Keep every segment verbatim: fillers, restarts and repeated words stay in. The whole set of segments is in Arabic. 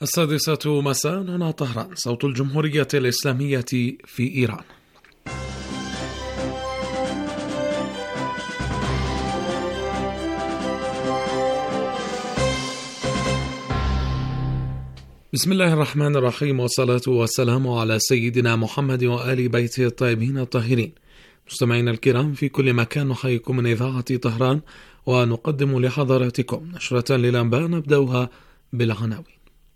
السادسة مساء هنا طهران، صوت الجمهورية الإسلامية في إيران. بسم الله الرحمن الرحيم، والصلاة والسلام على سيدنا محمد وآل بيته الطيبين الطاهرين. مستمعينا الكرام في كل مكان، نحييكم من إذاعة طهران ونقدم لحضراتكم نشرة للأنباء نبدأها بالعناوين.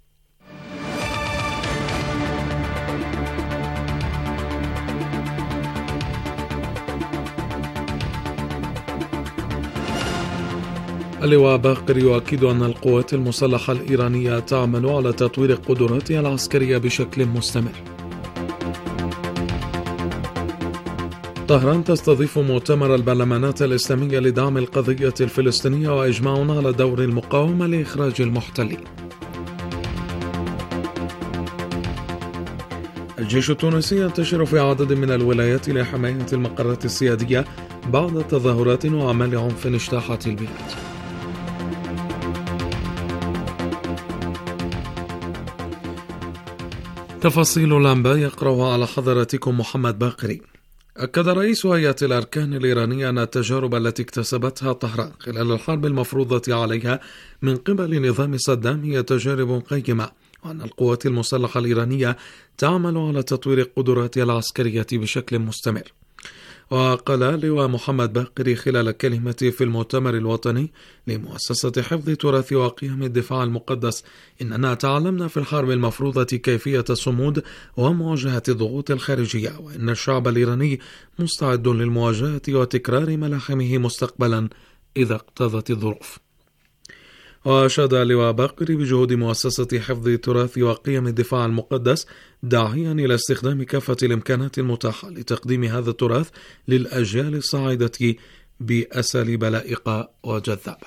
اللواء باقر يؤكد أن القوات المسلحة الإيرانية تعمل على تطوير قدراتها العسكرية بشكل مستمر. طهران تستضيف مؤتمر البرلمانات الإسلامية لدعم القضية الفلسطينية وإجماع على دور المقاومة لإخراج المحتلين. الجيش التونسي ينتشر في عدد من الولايات لحماية المقرات السيادية بعد تظاهرات وأعمال عنف اجتاحت البلاد. تفاصيل الأنباء يقرأها على حضراتكم محمد باقري. أكد رئيس هيئة الأركان الإيرانية أن التجارب التي اكتسبتها طهران خلال الحرب المفروضة عليها من قبل نظام صدام هي تجارب قيمة، وأن القوات المسلحة الإيرانية تعمل على تطوير قدراتها العسكرية بشكل مستمر. وقال لواء محمد باقري خلال كلمته في المؤتمر الوطني لمؤسسة حفظ تراث وقيم الدفاع المقدس إننا تعلمنا في الحرب المفروضة كيفية الصمود ومواجهة الضغوط الخارجية، وإن الشعب الإيراني مستعد للمواجهة وتكرار ملاحمه مستقبلا إذا اقتضت الظروف. وأشاد اللواء باقري بجهود مؤسسة حفظ تراث وقيم الدفاع المقدس، داعيا إلى استخدام كافة الإمكانات المتاحة لتقديم هذا التراث للأجيال الصاعدة بأساليب لائقة وجذابة.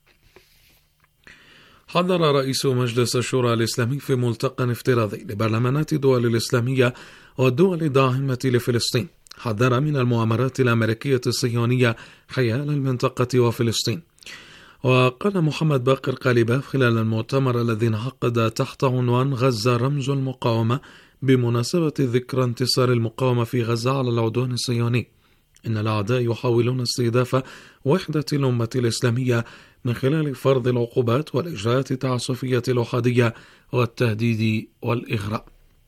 حذر رئيس مجلس الشورى الإسلامي في ملتقى افتراضي لبرلمانات الدول الإسلامية والدول الداعمة لفلسطين، حذر من المؤامرات الأمريكية الصهيونية حيال المنطقة وفلسطين. وقال محمد باقر قالباف خلال المؤتمر الذي انعقد تحت عنوان غزة رمز المقاومة بمناسبة ذكرى انتصار المقاومة في غزة على العدوان الصهيوني إن الأعداء يحاولون استهداف وحدة الأمة الإسلامية من خلال فرض العقوبات والإجراءات التعسفية الأحادية والتهديد والإغراء.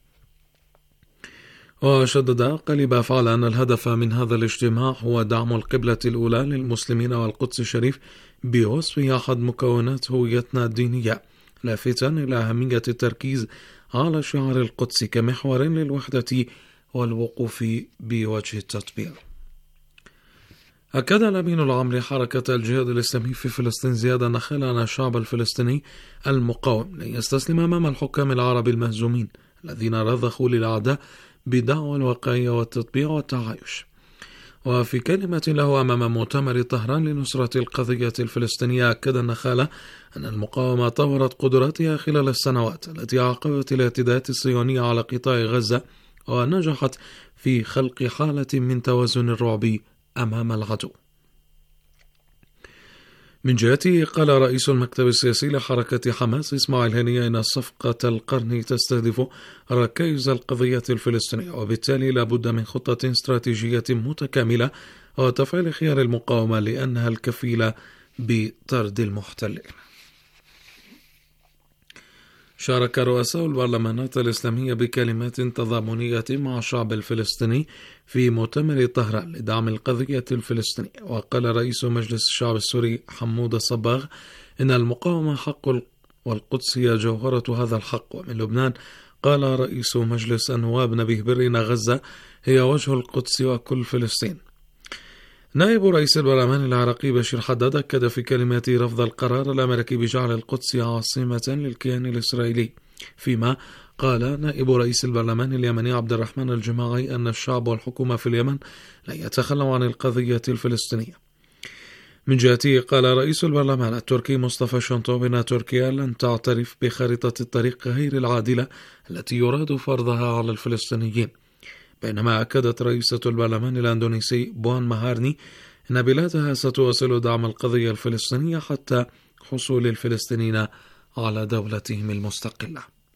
وشدد قالباف على أن الهدف من هذا الاجتماع هو دعم القبلة الأولى للمسلمين والقدس الشريف بوصفه أحد مكونات هويتنا الدينية، لافتا إلى أهمية التركيز على شعار القدس كمحور للوحدة والوقوف بوجه التطبيق. أكد الأمين العام لحركة الجهاد الإسلامي في فلسطين زياد نخيل أن الشعب الفلسطيني المقاوم لن يستسلم أمام الحكام العرب المهزومين الذين رضخوا للأعداء بدعوى الوقاية والتطبيع والتعايش. وفي كلمة له أمام مؤتمر طهران لنصرة القضية الفلسطينية، أكد النخالة أن المقاومة طورت قدراتها خلال السنوات التي عقبت الاعتداءات الصهيونية على قطاع غزة، ونجحت في خلق حالة من توازن الرعب أمام العدو. من جهته قال رئيس المكتب السياسي لحركة حماس إسماعيل هنية إن صفقة القرن تستهدف ركائز القضية الفلسطينية، وبالتالي لابد من خطة استراتيجية متكاملة وتفعيل خيار المقاومة لأنها الكفيلة بطرد المحتلين. شارك رؤساء البرلمانات الإسلامية بكلمات تضامنية مع الشعب الفلسطيني في مؤتمر طهران لدعم القضية الفلسطينية. وقال رئيس مجلس الشعب السوري حمود الصباغ إن المقاومة حق والقدس هي جوهرة هذا الحق. ومن لبنان قال رئيس مجلس النواب نبيه بري إن غزة هي وجه القدس وكل فلسطين. نائب رئيس البرلمان العراقي بشير حداد أكد في كلمته رفض القرار الأمريكي بجعل القدس عاصمة للكيان الإسرائيلي، فيما قال نائب رئيس البرلمان اليمني عبد الرحمن الجماعي أن الشعب والحكومة في اليمن لن يتخلوا عن القضية الفلسطينية. من جهته قال رئيس البرلمان التركي مصطفى شنطوب أن تركيا لن تعترف بخارطة الطريق غير العادلة التي يراد فرضها على الفلسطينيين، بينما أكدت رئيسة البرلمان الأندونيسي بوان ماهارني أن بلادها ستواصل دعم القضية الفلسطينية حتى حصول الفلسطينيين على دولتهم المستقلة.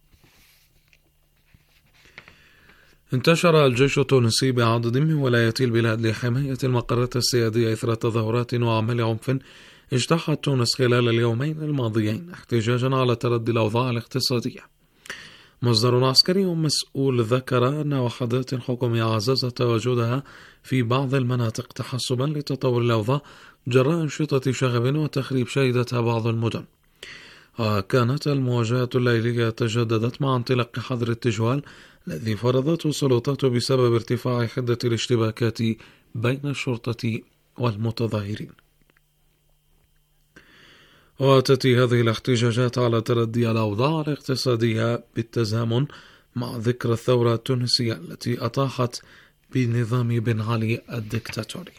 انتشر الجيش التونسي بعدد من ولايات البلاد لحماية المقرات السيادية إثر تظاهرات وأعمال عنف اجتاحت تونس خلال اليومين الماضيين احتجاجا على تردي الأوضاع الاقتصادية. مصدر عسكري مسؤول ذكر أن وحدات حكومية عززت تواجدها في بعض المناطق تحسبا لتطور الأوضاع جراء أنشطة شغب وتخريب شهدتها بعض المدن. وكانت المواجهات الليلية تجددت مع انطلاق حظر التجوال الذي فرضته السلطات بسبب ارتفاع حدة الاشتباكات بين الشرطة والمتظاهرين. وتأتي هذه الاحتجاجات على تردي الأوضاع الاقتصادية بالتزامن مع ذكرى الثورة التونسية التي أطاحت بنظام بن علي الدكتاتوري.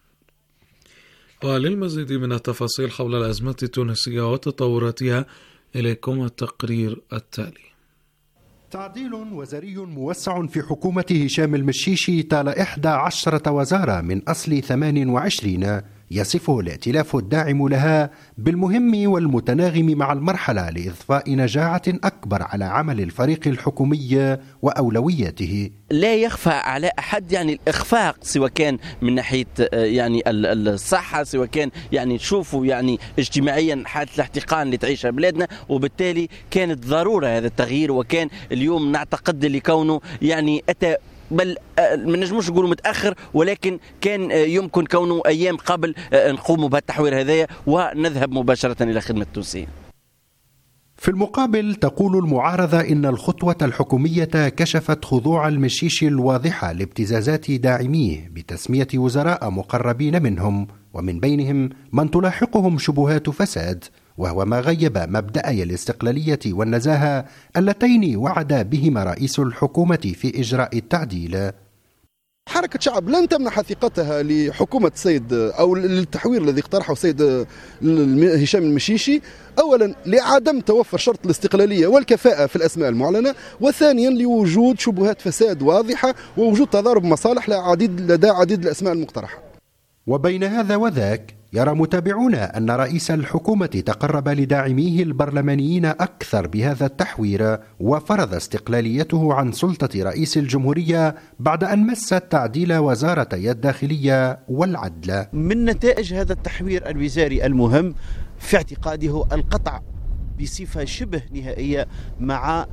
وللمزيد من التفاصيل حول الأزمة التونسية وتطوراتها إليكم التقرير التالي. تعديل وزاري موسع في حكومة هشام المشيشي طال إحدى عشرة وزارة من أصل ثمان وعشرين يصفه الائتلاف الداعم لها بالمهم والمتناغم مع المرحلة لإضفاء نجاعة أكبر على عمل الفريق الحكومي وأولوياته. لا يخفى على أحد يعني الإخفاق سواء كان من ناحية يعني الصحة سواء كان يعني تشوفوا يعني اجتماعيا حالة الاحتقان اللي تعيشها بلادنا، وبالتالي كانت ضرورة هذا التغيير. وكان اليوم نعتقد اللي كونه يعني أتى بل ما نجموش نقولوا متأخر، ولكن كان يمكن كونه أيام قبل نقوم بهالتحوير هذايا ونذهب مباشرة إلى خدمة التونسيين. في المقابل تقول المعارضة إن الخطوة الحكومية كشفت خضوع المشيشي الواضحة لابتزازات داعميه بتسمية وزراء مقربين منهم، ومن بينهم من تلاحقهم شبهات فساد، وهو ما غيب مبدأي الاستقلالية والنزاهة اللتين وعد بهما رئيس الحكومة في إجراء التعديل. حركة شعب لن تمنح ثقتها لحكومة السيد أو للتحوير الذي اقترحه السيد هشام المشيشي، أولا لعدم توفر شرط الاستقلالية والكفاءة في الأسماء المعلنة، وثانيا لوجود شبهات فساد واضحة ووجود تضارب مصالح لدى عديد الأسماء المقترحة. وبين هذا وذاك يرى متابعون أن رئيس الحكومة تقرب لداعميه البرلمانيين أكثر بهذا التحوير، وفرض استقلاليته عن سلطة رئيس الجمهورية بعد أن مس تعديل وزارتي الداخلية والعدل. من نتائج هذا التحوير الوزاري المهم في اعتقاده القطع بصفة شبه نهائية مع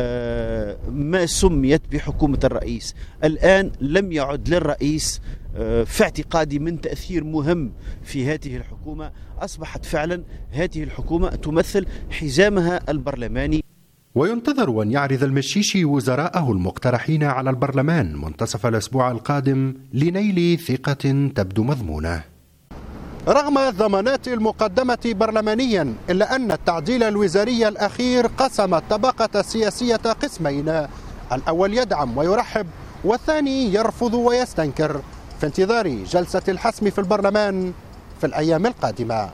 ما سميت بحكومة الرئيس. الآن لم يعد للرئيس في اعتقادي من تأثير مهم في هذه الحكومة. أصبحت فعلا هذه الحكومة تمثل حزامها البرلماني. وينتظر أن يعرض المشيشي وزراءه المقترحين على البرلمان منتصف الأسبوع القادم لنيل ثقة تبدو مضمونة. رغم الضمانات المقدمة برلمانيا، إلا أن التعديل الوزاري الأخير قسم الطبقة السياسية قسمين، الأول يدعم ويرحب والثاني يرفض ويستنكر، في انتظار جلسة الحسم في البرلمان في الأيام القادمة.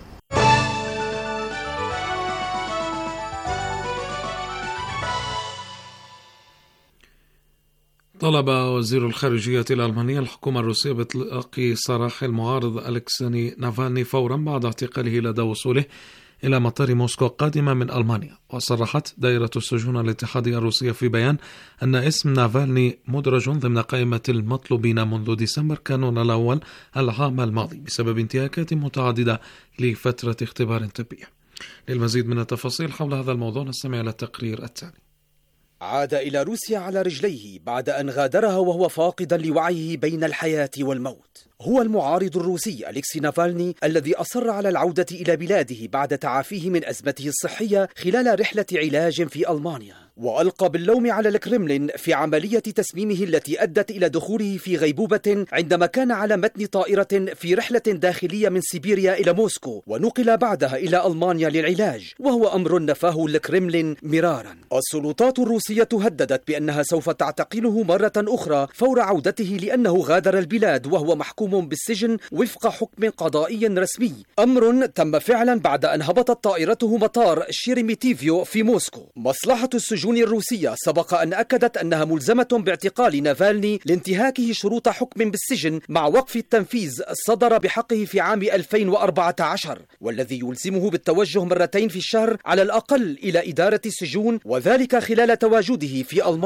طلب وزير الخارجية الألمانية الحكومة الروسية بإطلاق سراح المعارض ألكسي نافالني فورا بعد اعتقاله لدى وصوله إلى مطار موسكو قادمة من ألمانيا. وصرحت دائرة السجون الاتحادية الروسية في بيان أن اسم نافالني مدرج ضمن قائمة المطلوبين منذ ديسمبر كانون الأول العام الماضي بسبب انتهاكات متعددة لفترة اختبار طبية. للمزيد من التفاصيل حول هذا الموضوع نستمع إلى التقرير التالي. عاد إلى روسيا على رجليه بعد أن غادرها وهو فاقدا لوعيه بين الحياة والموت. هو المعارض الروسي أليكسي نافالني الذي أصر على العودة إلى بلاده بعد تعافيه من أزمته الصحية خلال رحلة علاج في ألمانيا، وألقى باللوم على الكرملين في عملية تسميمه التي أدت إلى دخوله في غيبوبة عندما كان على متن طائرة في رحلة داخلية من سيبيريا إلى موسكو، ونقل بعدها إلى ألمانيا للعلاج، وهو أمر نفاه الكرملين مرارا. السلطات الروسية هددت بأنها سوف تعتقله مرة أخرى فور عودته لأنه غادر البلاد وهو محكوم بالسجن وفق حكم قضائي رسمي، أمر تم فعلا بعد أن هبطت طائرته مطار شيريميتيفيو في موسكو. مصلحة السجون الروسية سبق أن أكدت أنها ملزمة باعتقال نافالني لانتهاكه شروط حكم بالسجن مع وقف التنفيذ صدر بحقه في عام ألفين وأربعة عشر، والذي يلزمه بالتوجه مرتين في الشهر على الأقل إلى إدارة السجون، وذلك خلال تواجده في ألمانيا.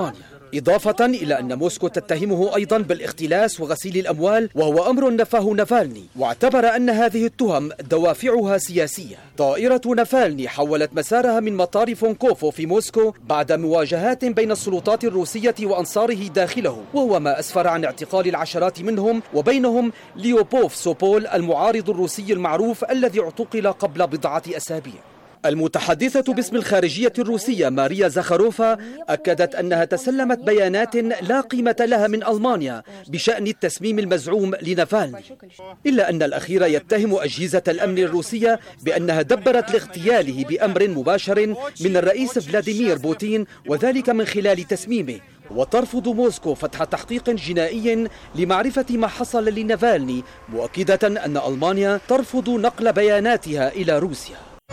إضافة إلى أن موسكو تتهمه أيضا بالاختلاس وغسيل الأموال، وهو أمر نفاه نافالني، واعتبر أن هذه التهم دوافعها سياسية. طائرة نافالني حولت مسارها من مطار فونكوفو في موسكو بعد مواجهات بين السلطات الروسية وأنصاره داخله، وهو ما أسفر عن اعتقال العشرات منهم، وبينهم ليوبوف سوبول المعارض الروسي المعروف الذي اعتقل قبل بضعة أسابيع. المتحدثة باسم الخارجية الروسية ماريا زاخاروفا أكدت أنها تسلمت بيانات لا قيمة لها من ألمانيا بشأن التسميم المزعوم لنافالني، إلا أن الأخير يتهم أجهزة الأمن الروسية بأنها دبرت لاغتياله بأمر مباشر من الرئيس فلاديمير بوتين، وذلك من خلال تسميمه. وترفض موسكو فتح تحقيق جنائي لمعرفة ما حصل لنافالني، مؤكدة أن ألمانيا ترفض نقل بياناتها إلى روسيا.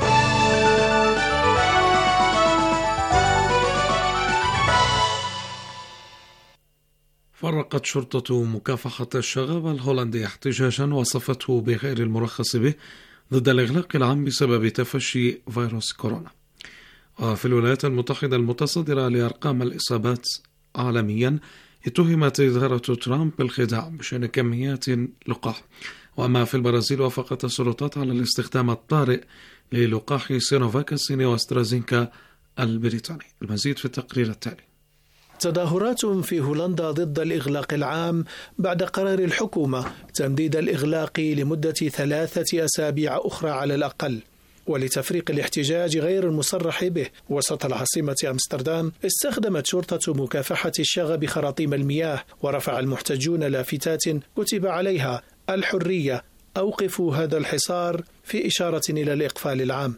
فرقت شرطة مكافحة الشغب الهولندية احتجاجا وصفته بغير المرخص به ضد الإغلاق العام بسبب تفشي فيروس كورونا. وفي الولايات المتحدة المتصدرة لأرقام الإصابات عالميا اتهمت إدارة ترامب بالخداع بشأن كميات لقاح. وأما في البرازيل وافقت السلطات على الاستخدام الطارئ للقاح سينوفاك الصيني واسترازينكا البريطاني. المزيد في التقرير التالي. تظاهرات في هولندا ضد الإغلاق العام بعد قرار الحكومة تمديد الإغلاق لمدة ثلاثة أسابيع أخرى على الأقل. ولتفريق الاحتجاج غير المصرح به وسط العاصمة أمستردام، استخدمت شرطة مكافحة الشغب خراطيم المياه، ورفع المحتجون لافتات كتب عليها الحرية، أوقفوا هذا الحصار، في إشارة إلى الإقفال العام.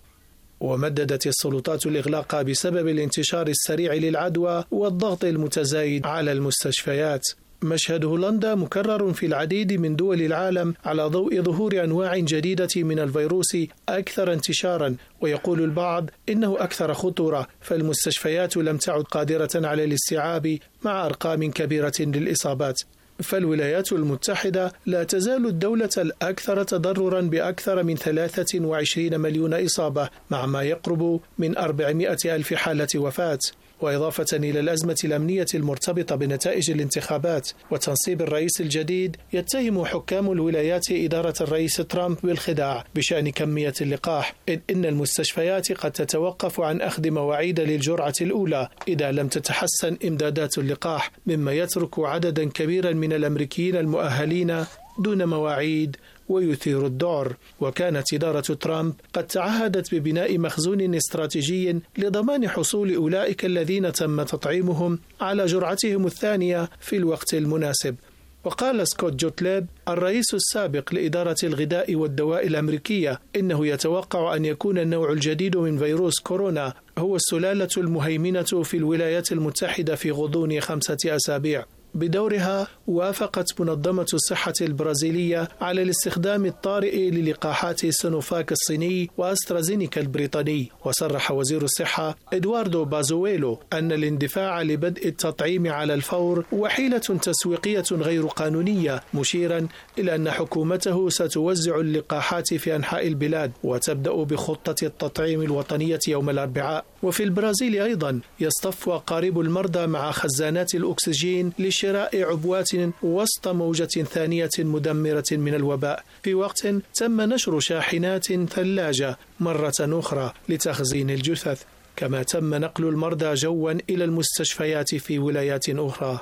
ومددت السلطات الإغلاق بسبب الانتشار السريع للعدوى والضغط المتزايد على المستشفيات. مشهد هولندا مكرر في العديد من دول العالم على ضوء ظهور أنواع جديدة من الفيروس أكثر انتشارا، ويقول البعض إنه أكثر خطورة، فالمستشفيات لم تعد قادرة على الاستيعاب مع أرقام كبيرة للإصابات. فالولايات المتحدة لا تزال الدولة الأكثر تضررا بأكثر من ثلاثة وعشرين مليون إصابة، مع ما يقرب من أربعمائة ألف حالة وفاة. وإضافة إلى الأزمة الأمنية المرتبطة بنتائج الانتخابات وتنصيب الرئيس الجديد، يتهم حكام الولايات إدارة الرئيس ترامب بالخداع بشأن كمية اللقاح، إذ إن المستشفيات قد تتوقف عن أخذ مواعيد للجرعة الأولى إذا لم تتحسن إمدادات اللقاح، مما يترك عددا كبيرا من الأمريكيين المؤهلين دون مواعيد ويثير الذعر. وكانت إدارة ترامب قد تعهدت ببناء مخزون استراتيجي لضمان حصول أولئك الذين تم تطعيمهم على جرعتهم الثانية في الوقت المناسب. وقال سكوت جوتليب الرئيس السابق لإدارة الغذاء والدواء الأمريكية إنه يتوقع أن يكون النوع الجديد من فيروس كورونا هو السلالة المهيمنة في الولايات المتحدة في غضون خمسة أسابيع. بدورها وافقت منظمة الصحة البرازيلية على الاستخدام الطارئ للقاحات سينوفاك الصيني وأسترازينيكا البريطاني. وصرح وزير الصحة إدواردو بازويلو أن الاندفاع لبدء التطعيم على الفور وحيلة تسويقية غير قانونية، مشيرا إلى أن حكومته ستوزع اللقاحات في أنحاء البلاد وتبدأ بخطة التطعيم الوطنية يوم الأربعاء. وفي البرازيل أيضا يصطف أقارب المرضى مع خزانات الأكسجين لشراء عبوات وسط موجة ثانية مدمرة من الوباء، في وقت تم نشر شاحنات ثلاجة مرة أخرى لتخزين الجثث، كما تم نقل المرضى جوا إلى المستشفيات في ولايات أخرى.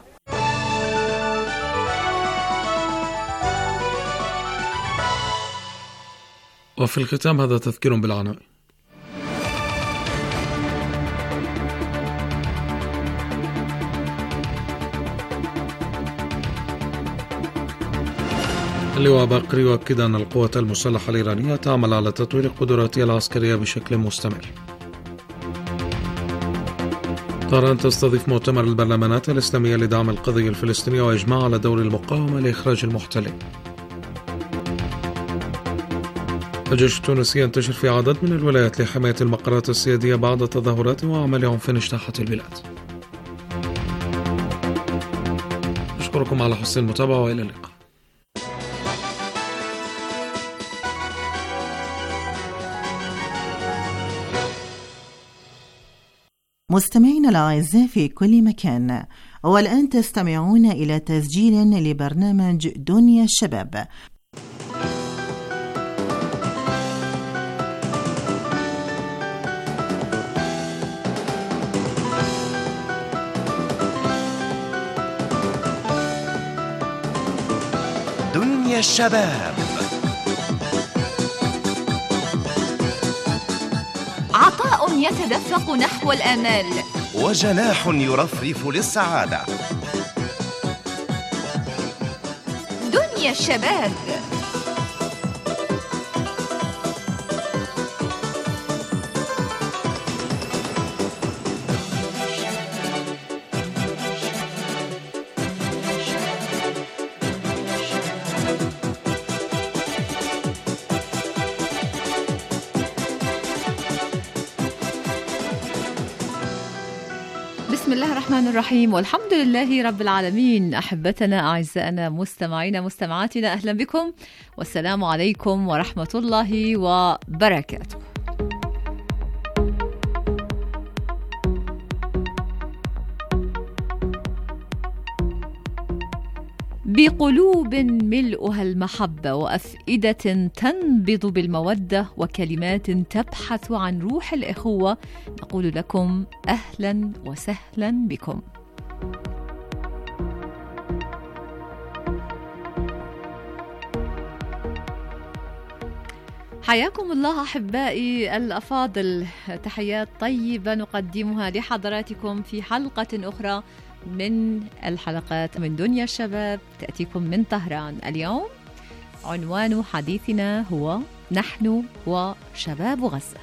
وفي الختام هذا تذكير بالعناوين. اللواء باقر يؤكد أن القوات المسلحة الإيرانية تعمل على تطوير قدراتها العسكرية بشكل مستمر. طهران تستضيف مؤتمر البرلمانات الإسلامية لدعم القضية الفلسطينية وإجماع على دور المقاومة لإخراج المحتلين. الجيش التونسي ينتشر في عدد من الولايات لحماية المقرات السيادية بعد تظاهرات وأعمال عنف اجتاحت البلاد. أشكركم على حسن المتابعة وإلى اللقاء. مستمعينا الأعزاء في كل مكان، والآن تستمعون إلى تسجيل لبرنامج دنيا الشباب. دنيا الشباب، عطاء يتدفق نحو الآمال، وجناح يرفرف للسعادة. دنيا الشباب. بسم الله الرحمن الرحيم، والحمد لله رب العالمين. أحبتنا أعزائنا مستمعينا مستمعاتنا، أهلا بكم والسلام عليكم ورحمة الله وبركاته. بقلوب ملؤها المحبة وأفئدة تنبض بالمودة وكلمات تبحث عن روح الإخوة، نقول لكم أهلا وسهلا بكم. حياكم الله أحبائي الأفاضل، تحيات طيبة نقدمها لحضراتكم في حلقة أخرى من الحلقات من دنيا الشباب تأتيكم من طهران. اليوم عنوان حديثنا هو نحن وشباب غزة.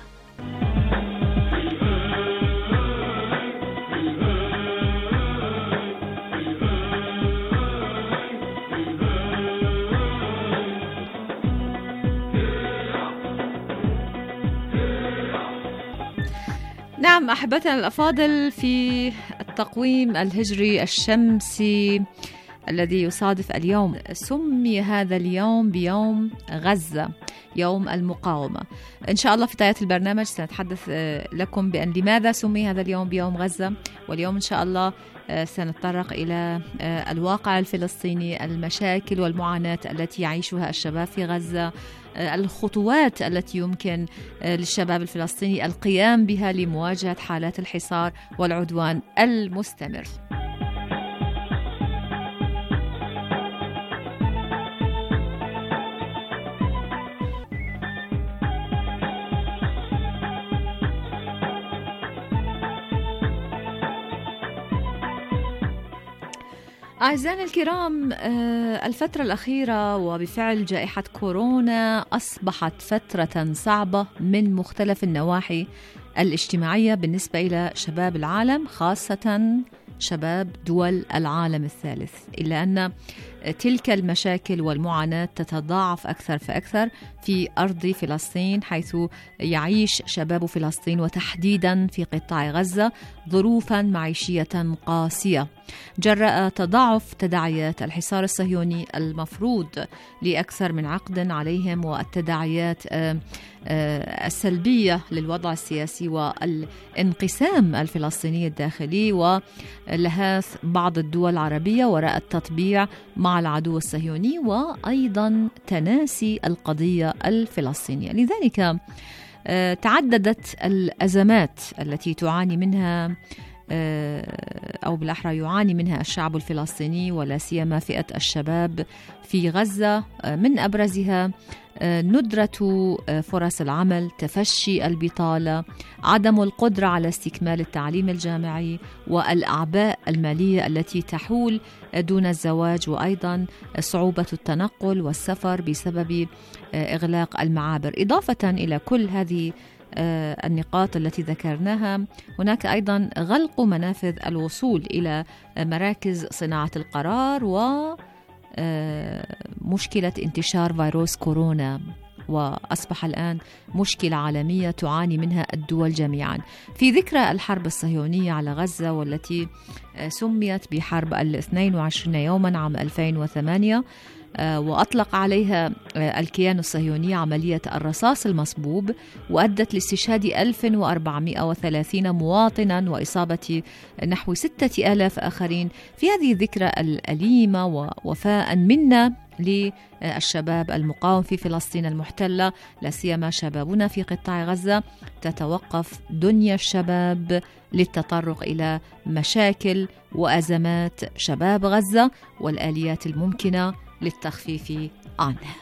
نعم أحبتنا الأفاضل، في التقويم الهجري الشمسي الذي يصادف اليوم سمي هذا اليوم بيوم غزة، يوم المقاومة. إن شاء الله في بداية البرنامج سنتحدث لكم بأن لماذا سمي هذا اليوم بيوم غزة، واليوم إن شاء الله سنتطرق إلى الواقع الفلسطيني، المشاكل والمعاناة التي يعيشها الشباب في غزة، الخطوات التي يمكن للشباب الفلسطيني القيام بها لمواجهة حالات الحصار والعدوان المستمر. أعزائنا الكرام، الفترة الأخيرة وبفعل جائحة كورونا أصبحت فترة صعبة من مختلف النواحي الاجتماعية بالنسبة إلى شباب العالم، خاصة شباب دول العالم الثالث، إلا أن تلك المشاكل والمعاناة تتضاعف أكثر فأكثر في أرض فلسطين، حيث يعيش شباب فلسطين وتحديدا في قطاع غزة ظروفا معيشية قاسية جراء تضاعف تداعيات الحصار الصهيوني المفروض لأكثر من عقد عليهم، والتداعيات السلبية للوضع السياسي والانقسام الفلسطيني الداخلي، ولهاث بعض الدول العربية وراء التطبيع مع العدو الصهيوني، وأيضا تناسي القضية الفلسطينية. لذلك تعددت الأزمات التي تعاني منها أو بالأحرى يعاني منها الشعب الفلسطيني، ولا سيما فئة الشباب في غزة. من أبرزها ندرة فرص العمل، تفشي البطالة، عدم القدرة على استكمال التعليم الجامعي، والأعباء المالية التي تحول دون الزواج، وأيضا صعوبة التنقل والسفر بسبب إغلاق المعابر. إضافة إلى كل هذه النقاط التي ذكرناها، هناك أيضا غلق منافذ الوصول إلى مراكز صناعة القرار، ومشكلة انتشار فيروس كورونا، وأصبح الآن مشكلة عالمية تعاني منها الدول جميعا. في ذكرى الحرب الصهيونية على غزة، والتي سميت بحرب الاثنين وعشرين يوما عام ألفين وثمانية، وأطلق عليها الكيان الصهيوني عملية الرصاص المصبوب، وأدت لاستشهاد ألف وأربعمائة وثلاثين مواطنا وإصابة نحو ستة آلاف آخرين. في هذه الذكرى الأليمة ووفاء منا للشباب المقاوم في فلسطين المحتلة، لا سيما شبابنا في قطاع غزة، تتوقف دنيا الشباب للتطرق إلى مشاكل وأزمات شباب غزة والآليات الممكنة للتخفيف عنها.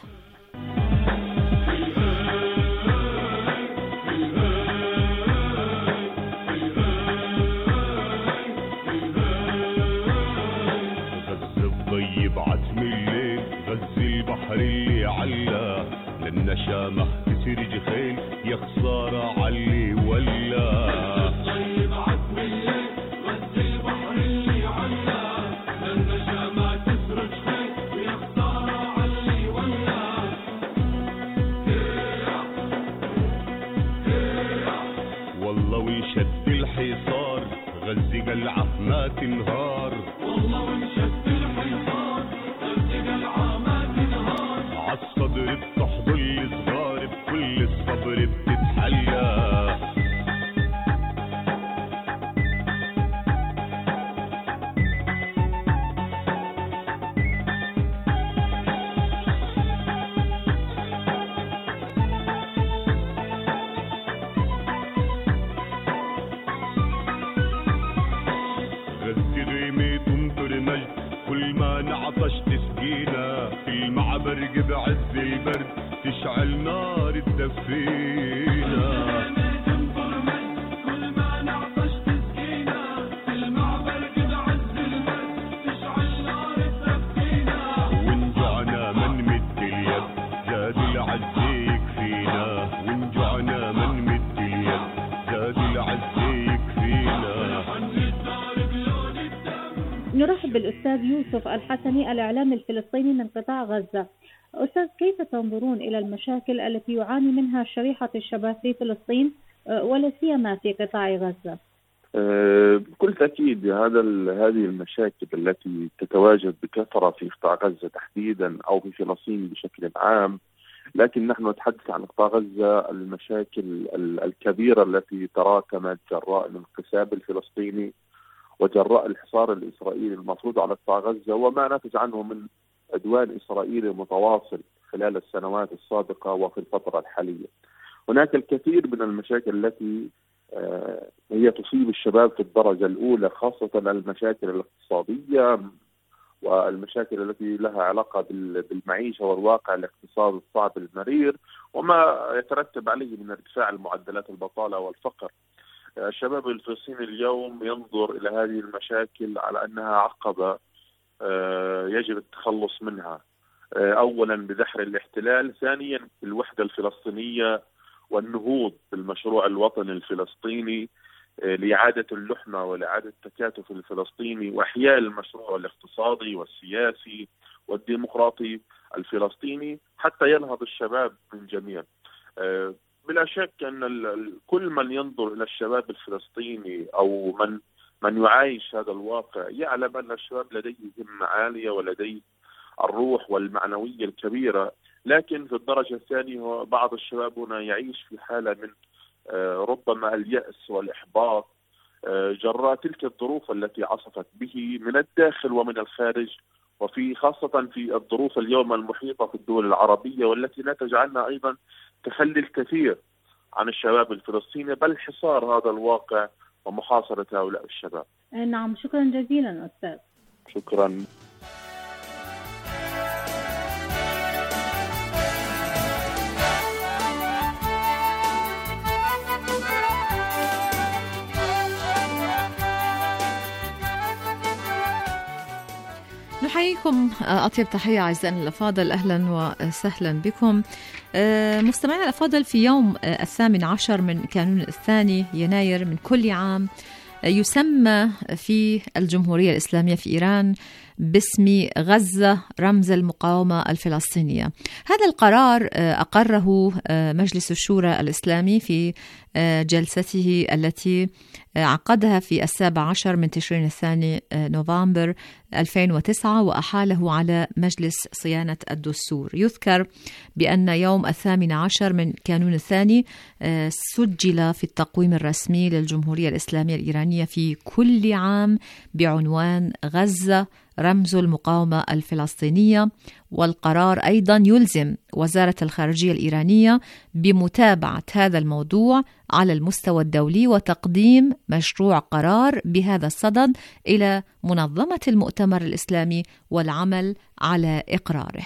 طيب عتم الليل غزي البحر اللي علا لنا شامخ تسرج خيل يا خسارة علي ولا. طيب عتم الليل غزي البحر اللي علا لنا شامخ تسرج خيل يا خسارة علي ولا. والله ويشد الحصار غزي قلعة ما تنهار. والله ويشد عالصدر بتحضر الصغار بكل الصبر بتتحلى. غزي غيمة تمطر مجد كل ما نعطش تسقينا. في المعبر بعز البرد تشعل نار الدفينا. كل ما نعطش تسقينا. في المعبر بعز البرد تشعل نار الدفينا. وإن جوعنا ما نمد اليد زاد العز يكفينا. وإن جوعنا ما نمد اليد زاد العز يكفينا. نرحب بالأستاذ يوسف الحسني الإعلامي الفلسطيني من قطاع غزة. أستاذ، كيف تنظرون إلى المشاكل التي يعاني منها شريحة الشباب في فلسطين ولا سيما في قطاع غزة؟ بكل تأكيد هذا هذه المشاكل التي تتواجد بكثرة في قطاع غزة تحديدا أو في فلسطين بشكل عام، لكن نحن نتحدث عن قطاع غزة المشاكل الكبيرة التي تراكمت جراء الانقسام الفلسطيني وجراء الحصار الإسرائيلي المفروض على قطاع غزة وما نتج عنه من عدوان إسرائيلي متواصل خلال السنوات السابقة وفي الفترة الحالية. هناك الكثير من المشاكل التي هي تصيب الشباب في الدرجة الأولى، خاصة المشاكل الاقتصادية والمشاكل التي لها علاقة بالمعيشة والواقع الاقتصادي الصعب المرير وما يترتب عليه من ارتفاع المعدلات البطالة والفقر. الشباب الفلسطيني اليوم ينظر إلى هذه المشاكل على أنها عقبة يجب التخلص منها، أولا بدحر الاحتلال، ثانيا الوحدة الفلسطينية والنهوض بالمشروع الوطني الفلسطيني لإعادة اللحمة ولإعادة التكاتف الفلسطيني وإحياء المشروع الاقتصادي والسياسي والديمقراطي الفلسطيني حتى ينهض الشباب من جميع. بلا شك أن كل من ينظر إلى الشباب الفلسطيني أو من من يعايش هذا الواقع يعلم أن الشباب لديه همة عالية ولديه الروح والمعنوية الكبيرة، لكن في الدرجة الثانية بعض الشباب هنا يعيش في حالة من ربما اليأس والإحباط جراء تلك الظروف التي عصفت به من الداخل ومن الخارج، وفي خاصة في الظروف اليوم المحيطة في الدول العربية والتي نتج عنها أيضا تخلي الكثير عن الشباب الفلسطيني بل حصار هذا الواقع ومحاصرة هؤلاء الشباب. نعم، شكرا جزيلا أستاذ. شكرا. نحييكم أطيب تحية أعزائنا الأفاضل، أهلا وسهلا بكم مستمعينا الأفاضل. في يوم الثامن عشر من كانون الثاني يناير من كل عام يسمى في الجمهورية الإسلامية في إيران باسم غزة رمز المقاومة الفلسطينية. هذا القرار أقره مجلس الشورى الإسلامي في جلسته التي عقدها في السابع عشر من تشرين الثاني نوفمبر ألفين وتسعة وأحاله على مجلس صيانة الدستور. يذكر بأن يوم الثامن عشر من كانون الثاني سجل في التقويم الرسمي للجمهورية الإسلامية الإيرانية في كل عام بعنوان غزة رمز المقاومة الفلسطينية، والقرار أيضا يلزم وزارة الخارجية الإيرانية بمتابعة هذا الموضوع على المستوى الدولي وتقديم مشروع قرار بهذا الصدد إلى منظمة المؤتمر الإسلامي والعمل على إقراره.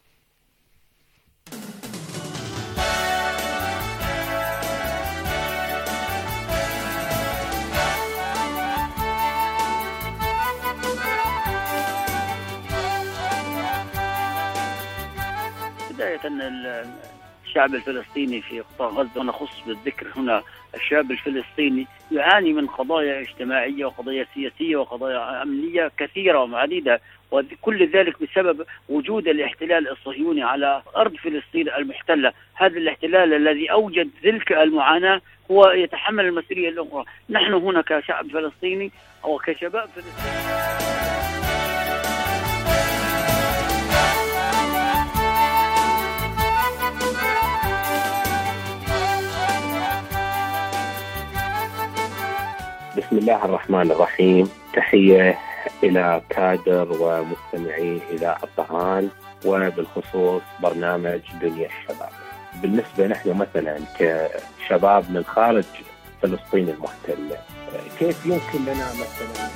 بداية الشعب الفلسطيني في قطاع غزة، ونخص بالذكر هنا الشعب الفلسطيني، يعاني من قضايا اجتماعية وقضايا سياسية وقضايا أمنية كثيرة وعديدة، وكل ذلك بسبب وجود الاحتلال الصهيوني على أرض فلسطين المحتلة. هذا الاحتلال الذي أوجد تلك المعاناة هو يتحمل المسؤولية الأخرى. نحن هنا كشعب فلسطيني أو كشباب فلسطيني بسم الله الرحمن الرحيم. تحية إلى كادر ومستمعي إلى الطهان، وبالخصوص برنامج دنيا الشباب. بالنسبة نحن مثلا كشباب من خارج فلسطين المحتلة، كيف يمكن لنا مثلا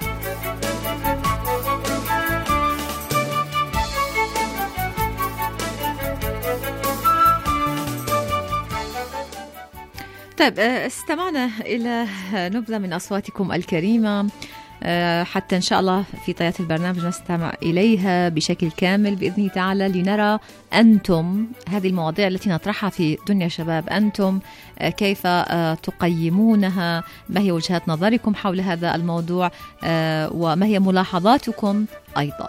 طيب، استمعنا إلى نبذة من أصواتكم الكريمة، حتى إن شاء الله في طيات البرنامج نستمع إليها بشكل كامل بإذن تعالى، لنرى أنتم هذه المواضيع التي نطرحها في دنيا شباب، أنتم كيف تقيمونها، ما هي وجهات نظركم حول هذا الموضوع، وما هي ملاحظاتكم أيضا.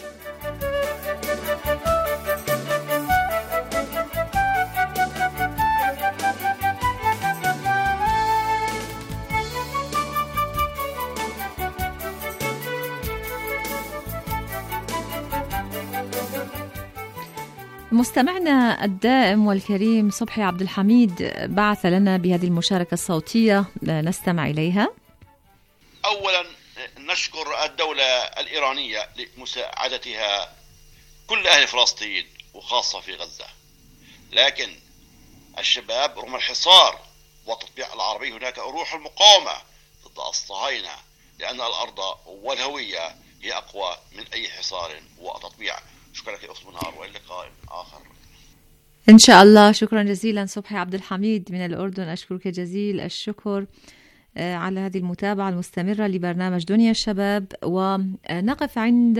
مستمعنا الدائم والكريم صبحي عبد الحميد بعث لنا بهذه المشاركة الصوتية، نستمع إليها. أولا نشكر الدولة الإيرانية لمساعدتها كل أهل فلسطين وخاصة في غزة، لكن الشباب رغم الحصار وتطبيع العربي هناك روح المقاومة ضد الصهاينة، لأن الأرض والهوية هي أقوى من أي حصار وتطبيع. شكرا لك أخت منار، وإلى لقاء آخر إن شاء الله. شكرا جزيلا صبحي عبد الحميد من الأردن، أشكرك جزيل الشكر على هذه المتابعة المستمرة لبرنامج دنيا الشباب. ونقف عند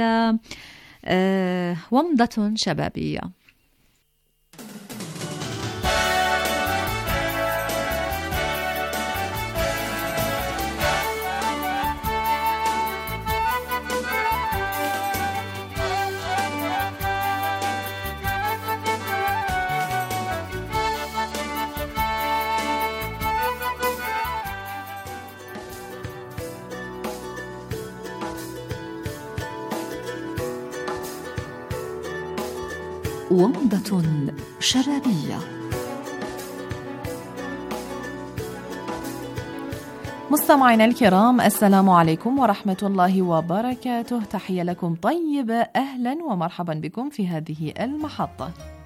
ومضة شبابية. ومضة شبابية. مستمعينا الكرام، السلام عليكم ورحمة الله وبركاته. تحية لكم طيبة، أهلا ومرحبا بكم في هذه المحطة.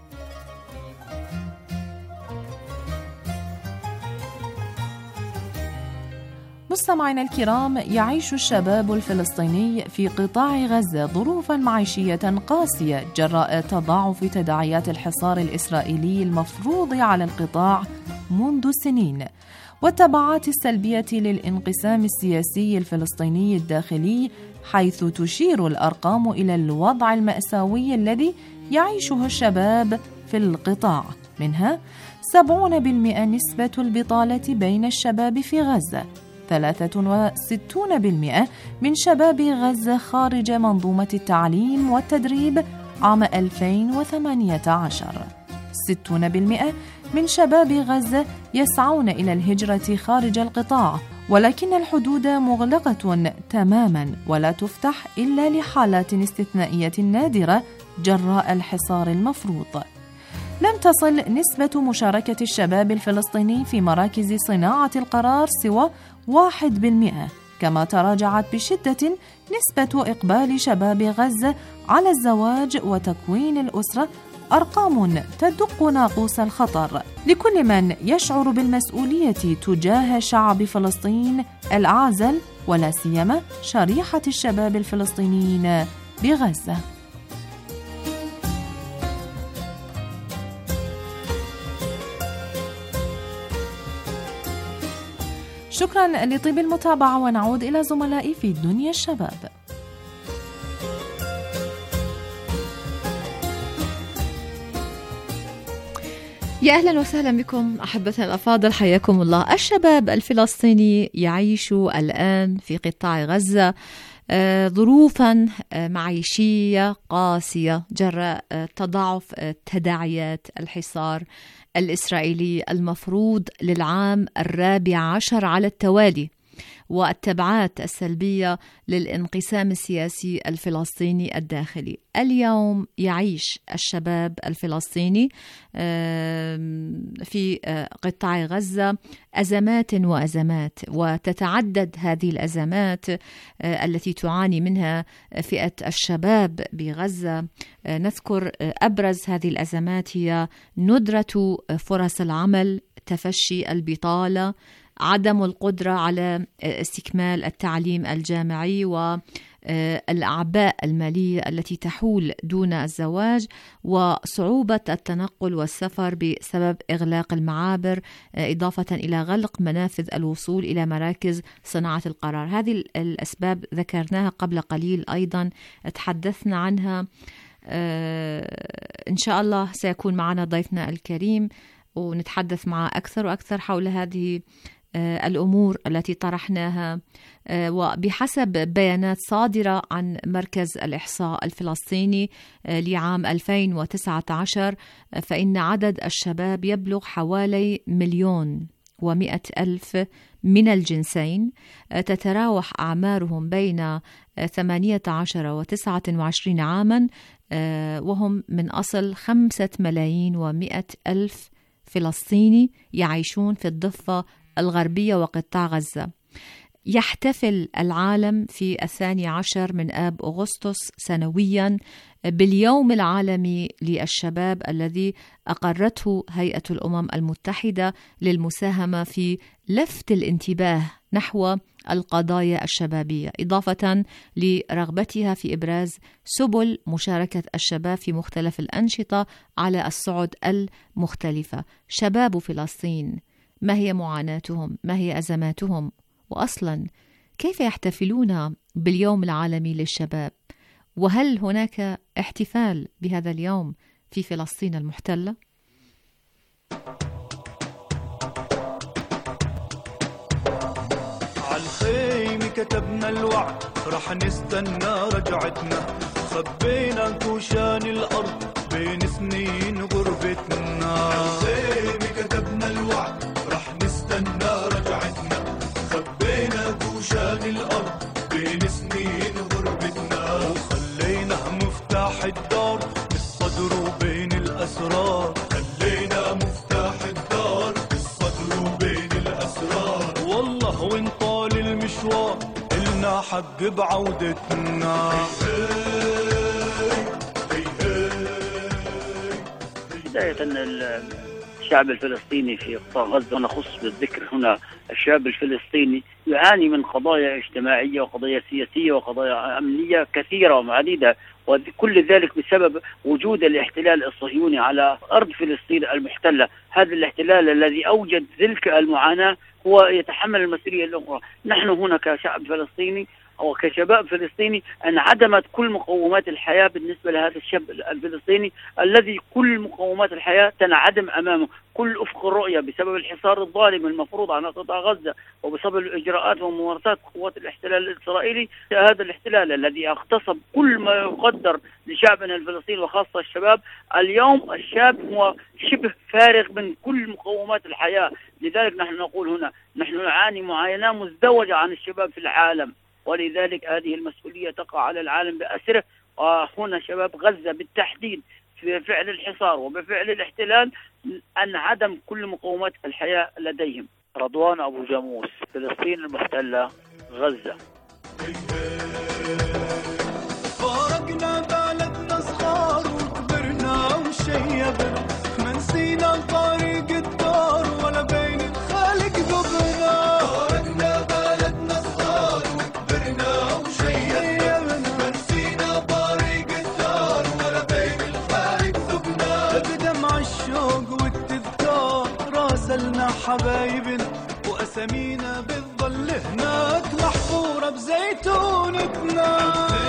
مستمعينا الكرام، يعيش الشباب الفلسطيني في قطاع غزة ظروفا معيشية قاسية جراء تضاعف تداعيات الحصار الإسرائيلي المفروض على القطاع منذ سنين، والتبعات السلبية للانقسام السياسي الفلسطيني الداخلي، حيث تشير الأرقام إلى الوضع المأساوي الذي يعيشه الشباب في القطاع. منها سبعين بالمئة نسبة البطالة بين الشباب في غزة، ثلاثة وستون بالمئة من شباب غزة خارج منظومة التعليم والتدريب عام ألفين وثمانية عشر. ستون بالمئة من شباب غزة يسعون إلى الهجرة خارج القطاع، ولكن الحدود مغلقة تماما ولا تفتح إلا لحالات استثنائية نادرة جراء الحصار المفروض. لم تصل نسبة مشاركة الشباب الفلسطيني في مراكز صناعة القرار سوى واحد بالمئة، كما تراجعت بشدة نسبة إقبال شباب غزة على الزواج وتكوين الأسرة، أرقام تدق ناقوس الخطر لكل من يشعر بالمسؤولية تجاه شعب فلسطين الأعزل، ولا سيما شريحة الشباب الفلسطينيين بغزة. شكرا لطيب المتابعة، ونعود إلى زملائي في دنيا الشباب. يا أهلا وسهلا بكم أحبتنا الأفاضل، حياكم الله. الشباب الفلسطيني يعيش الآن في قطاع غزة ظروفا معيشية قاسية جراء تضاعف تداعيات الحصار الإسرائيلي المفروض للعام الرابع عشر على التوالي، والتبعات السلبية للانقسام السياسي الفلسطيني الداخلي. اليوم يعيش الشباب الفلسطيني في قطاع غزة أزمات وأزمات، وتتعدد هذه الأزمات التي تعاني منها فئة الشباب بغزة. نذكر أبرز هذه الأزمات هي ندرة فرص العمل، تفشي البطالة، عدم القدرة على استكمال التعليم الجامعي، والأعباء المالية التي تحول دون الزواج، وصعوبة التنقل والسفر بسبب إغلاق المعابر، إضافة إلى غلق منافذ الوصول إلى مراكز صناعة القرار. هذه الأسباب ذكرناها قبل قليل، أيضا تحدثنا عنها. إن شاء الله سيكون معنا ضيفنا الكريم ونتحدث معه أكثر وأكثر حول هذه الأمور التي طرحناها. وبحسب بيانات صادرة عن مركز الإحصاء الفلسطيني لعام ألفين وتسعة عشر، فإن عدد الشباب يبلغ حوالي مليون ومئة ألف من الجنسين، تتراوح أعمارهم بين ثمانية عشر وتسعة وعشرين عاما، وهم من أصل خمسة ملايين ومئة ألف فلسطيني يعيشون في الضفة الغربية وقطاع غزة. يحتفل العالم في الثاني عشر من آب أغسطس سنويا باليوم العالمي للشباب الذي أقرته هيئة الأمم المتحدة للمساهمة في لفت الانتباه نحو القضايا الشبابية، إضافة لرغبتها في إبراز سبل مشاركة الشباب في مختلف الأنشطة على الصعد المختلفة. شباب فلسطين، ما هي معاناتهم؟ ما هي أزماتهم؟ وأصلا كيف يحتفلون باليوم العالمي للشباب؟ وهل هناك احتفال بهذا اليوم في فلسطين المحتلة؟ عالخيمة كتبنا الوعد رح نستنى رجعتنا، خبينا كوشان الأرض بين سنين غربتنا. عالخيمة كتبنا الوعد رح نستنى رجعتنا، خبينا كوشان الأرض بين سنين غربتنا، وخلينا مفتاح الدار بالصدر وبين الأسرار، خلينا مفتاح الدار بالصدر وبين الأسرار. والله وين طال المشوار إلنا حق بعودتنا. بداية الشعب الفلسطيني في قطاع غزة، ونخص بالذكر هنا الشعب الفلسطيني، يعاني من قضايا اجتماعية وقضايا سياسية وقضايا أمنية كثيرة وعديدة، وكل ذلك بسبب وجود الاحتلال الصهيوني على أرض فلسطين المحتلة. هذا الاحتلال الذي أوجد تلك المعاناة هو يتحمل المسؤولية الأخرى. نحن هنا كشعب فلسطيني وكشباب فلسطيني انعدمت كل مقومات الحياة بالنسبة لهذا الشاب الفلسطيني الذي كل مقومات الحياة تنعدم أمامه، كل أفق الرؤية بسبب الحصار الظالم المفروض على قطاع غزة وبسبب الإجراءات وممارسات قوات الاحتلال الإسرائيلي. هذا الاحتلال الذي اغتصب كل ما يقدر لشعبنا الفلسطيني وخاصة الشباب، اليوم الشاب هو شبه فارغ من كل مقومات الحياة. لذلك نحن نقول هنا نحن نعاني معاناة مزدوجة عن الشباب في العالم، ولذلك هذه المسؤولية تقع على العالم بأسره. وهنا شباب غزة بالتحديد في فعل الحصار وبفعل الاحتلال انعدم كل مقومات الحياة لديهم. رضوان أبو جاموس، فلسطين المحتلة، غزة. فارقنا بلدنا صغار وكبرنا وشيبنا، ما نسينا طريق الدار ولا بين الخالق ذبنا. فارقنا بلدنا صغار وكبرنا وشيبنا، ما نسينا طريق الدار ولا بين الخالق ذبنا. بدمع الشوق والتذكار راسلنا حبايبنا، وأسامينا بتضل هناك محفورة بزيتونتنا.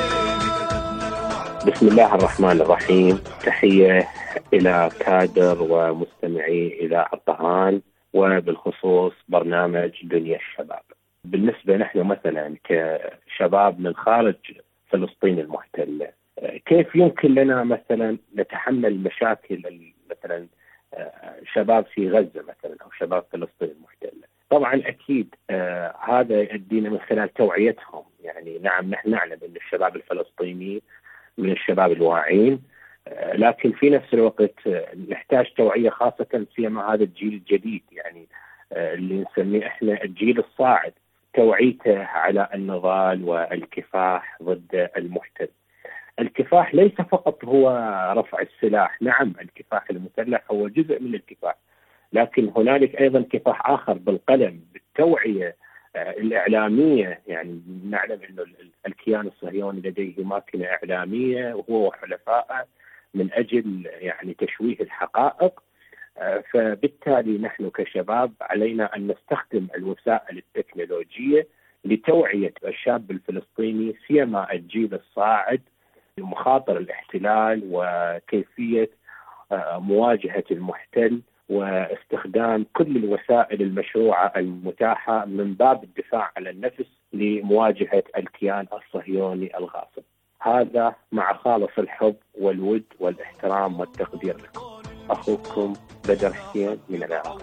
بسم الله الرحمن الرحيم. تحية إلى كادر ومستمعي إذاعة الطهان وبالخصوص برنامج دنيا الشباب. بالنسبة نحن مثلا كشباب من خارج فلسطين المحتلة، كيف يمكن لنا مثلا نتحمل مشاكل مثلا شباب في غزة مثلا أو شباب فلسطين المحتلة؟ طبعا أكيد آه هذا يؤدينا من خلال توعيتهم. يعني نعم نحن نعلم أن الشباب الفلسطيني من الشباب الواعين، آه لكن في نفس الوقت آه نحتاج توعية خاصة سيما هذا الجيل الجديد، يعني آه اللي نسميه إحنا الجيل الصاعد، توعيته على النضال والكفاح ضد المحتل. الكفاح ليس فقط هو رفع السلاح، نعم الكفاح المسلح هو جزء من الكفاح، لكن هنالك أيضا كفاح آخر بالقلم، بالتوعية الإعلامية. يعني نعلم أن الكيان الصهيوني لديه ماكينة إعلامية وهو وحلفائه من أجل يعني تشويه الحقائق. فبالتالي نحن كشباب علينا أن نستخدم الوسائل التكنولوجية لتوعية الشاب الفلسطيني سيما الجيل الصاعد بمخاطر الاحتلال وكيفية مواجهة المحتل واستخدام كل الوسائل المشروعة المتاحة من باب الدفاع عن النفس لمواجهة الكيان الصهيوني الغاصب. هذا مع خالص الحب والود والاحترام والتقدير لكم. أخوكم بدر حسين من العراق.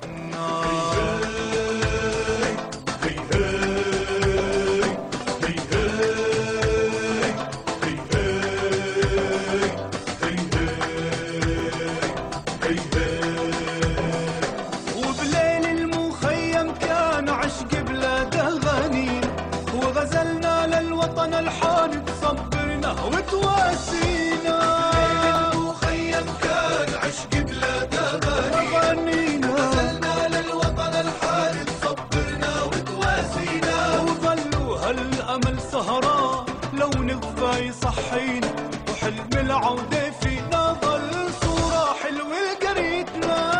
الحارب صبرنا وتواسينا، المخيم كان عشق بلاد أغانينا، نزلنا للوطن الحارب صبرنا وتواسينا، وظلوا هالأمل سهران لو نغفى يصحينا، وحلم العودة فينا ظل صورة حلوة لقريتنا.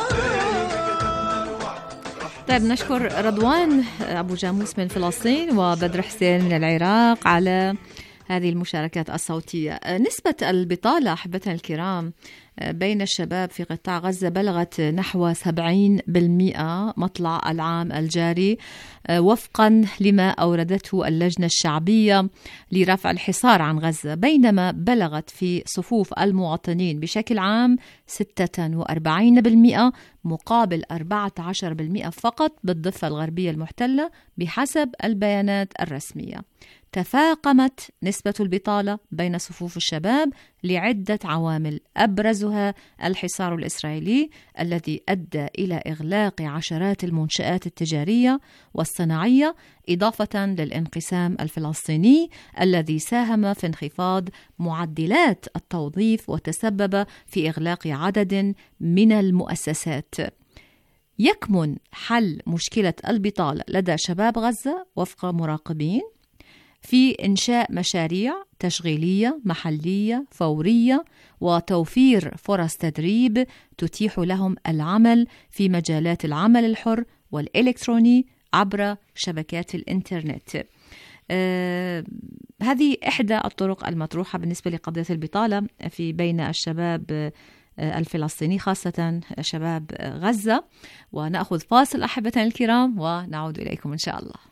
طيب نشكر رضوان أبو جاموس من فلسطين وبدر حسين من العراق على هذه المشاركات الصوتية. نسبة البطالة أحبتنا الكرام بين الشباب في قطاع غزة بلغت نحو سبعين بالمئة مطلع العام الجاري وفقا لما أوردته اللجنة الشعبية لرفع الحصار عن غزة، بينما بلغت في صفوف المواطنين بشكل عام ستة وأربعين بالمئة مقابل أربعة عشر بالمئة فقط بالضفة الغربية المحتلة بحسب البيانات الرسمية. تفاقمت نسبة البطالة بين صفوف الشباب لعدة عوامل، أبرزها الحصار الإسرائيلي الذي أدى إلى إغلاق عشرات المنشآت التجارية والصناعية، إضافة للانقسام الفلسطيني الذي ساهم في انخفاض معدلات التوظيف وتسبب في إغلاق عدد من المؤسسات. يكمن حل مشكلة البطالة لدى شباب غزة وفق مراقبين في إنشاء مشاريع تشغيلية محلية فورية وتوفير فرص تدريب تتيح لهم العمل في مجالات العمل الحر والإلكتروني عبر شبكات الإنترنت. هذه إحدى الطرق المطروحة بالنسبة لقضية البطالة في بين الشباب الفلسطيني، خاصة شباب غزة. ونأخذ فاصل أحبتنا الكرام ونعود إليكم إن شاء الله.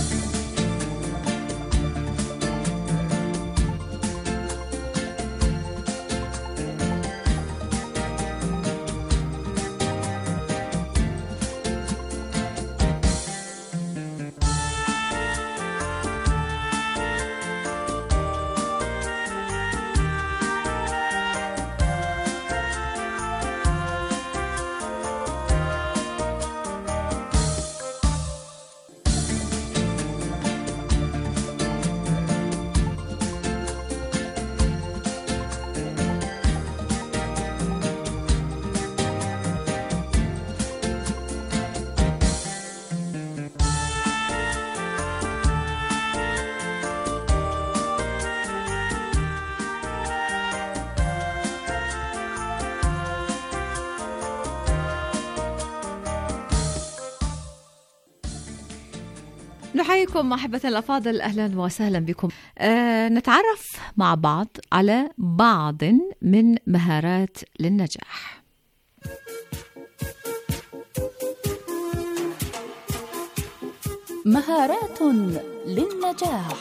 نحييكم أحبتنا الأفاضل، أهلا وسهلا بكم. أه نتعرف مع بعض على بعض من مهارات للنجاح. مهارات للنجاح.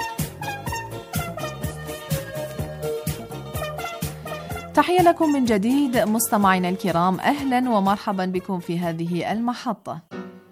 تحية لكم من جديد مستمعينا الكرام، أهلا ومرحبا بكم في هذه المحطة.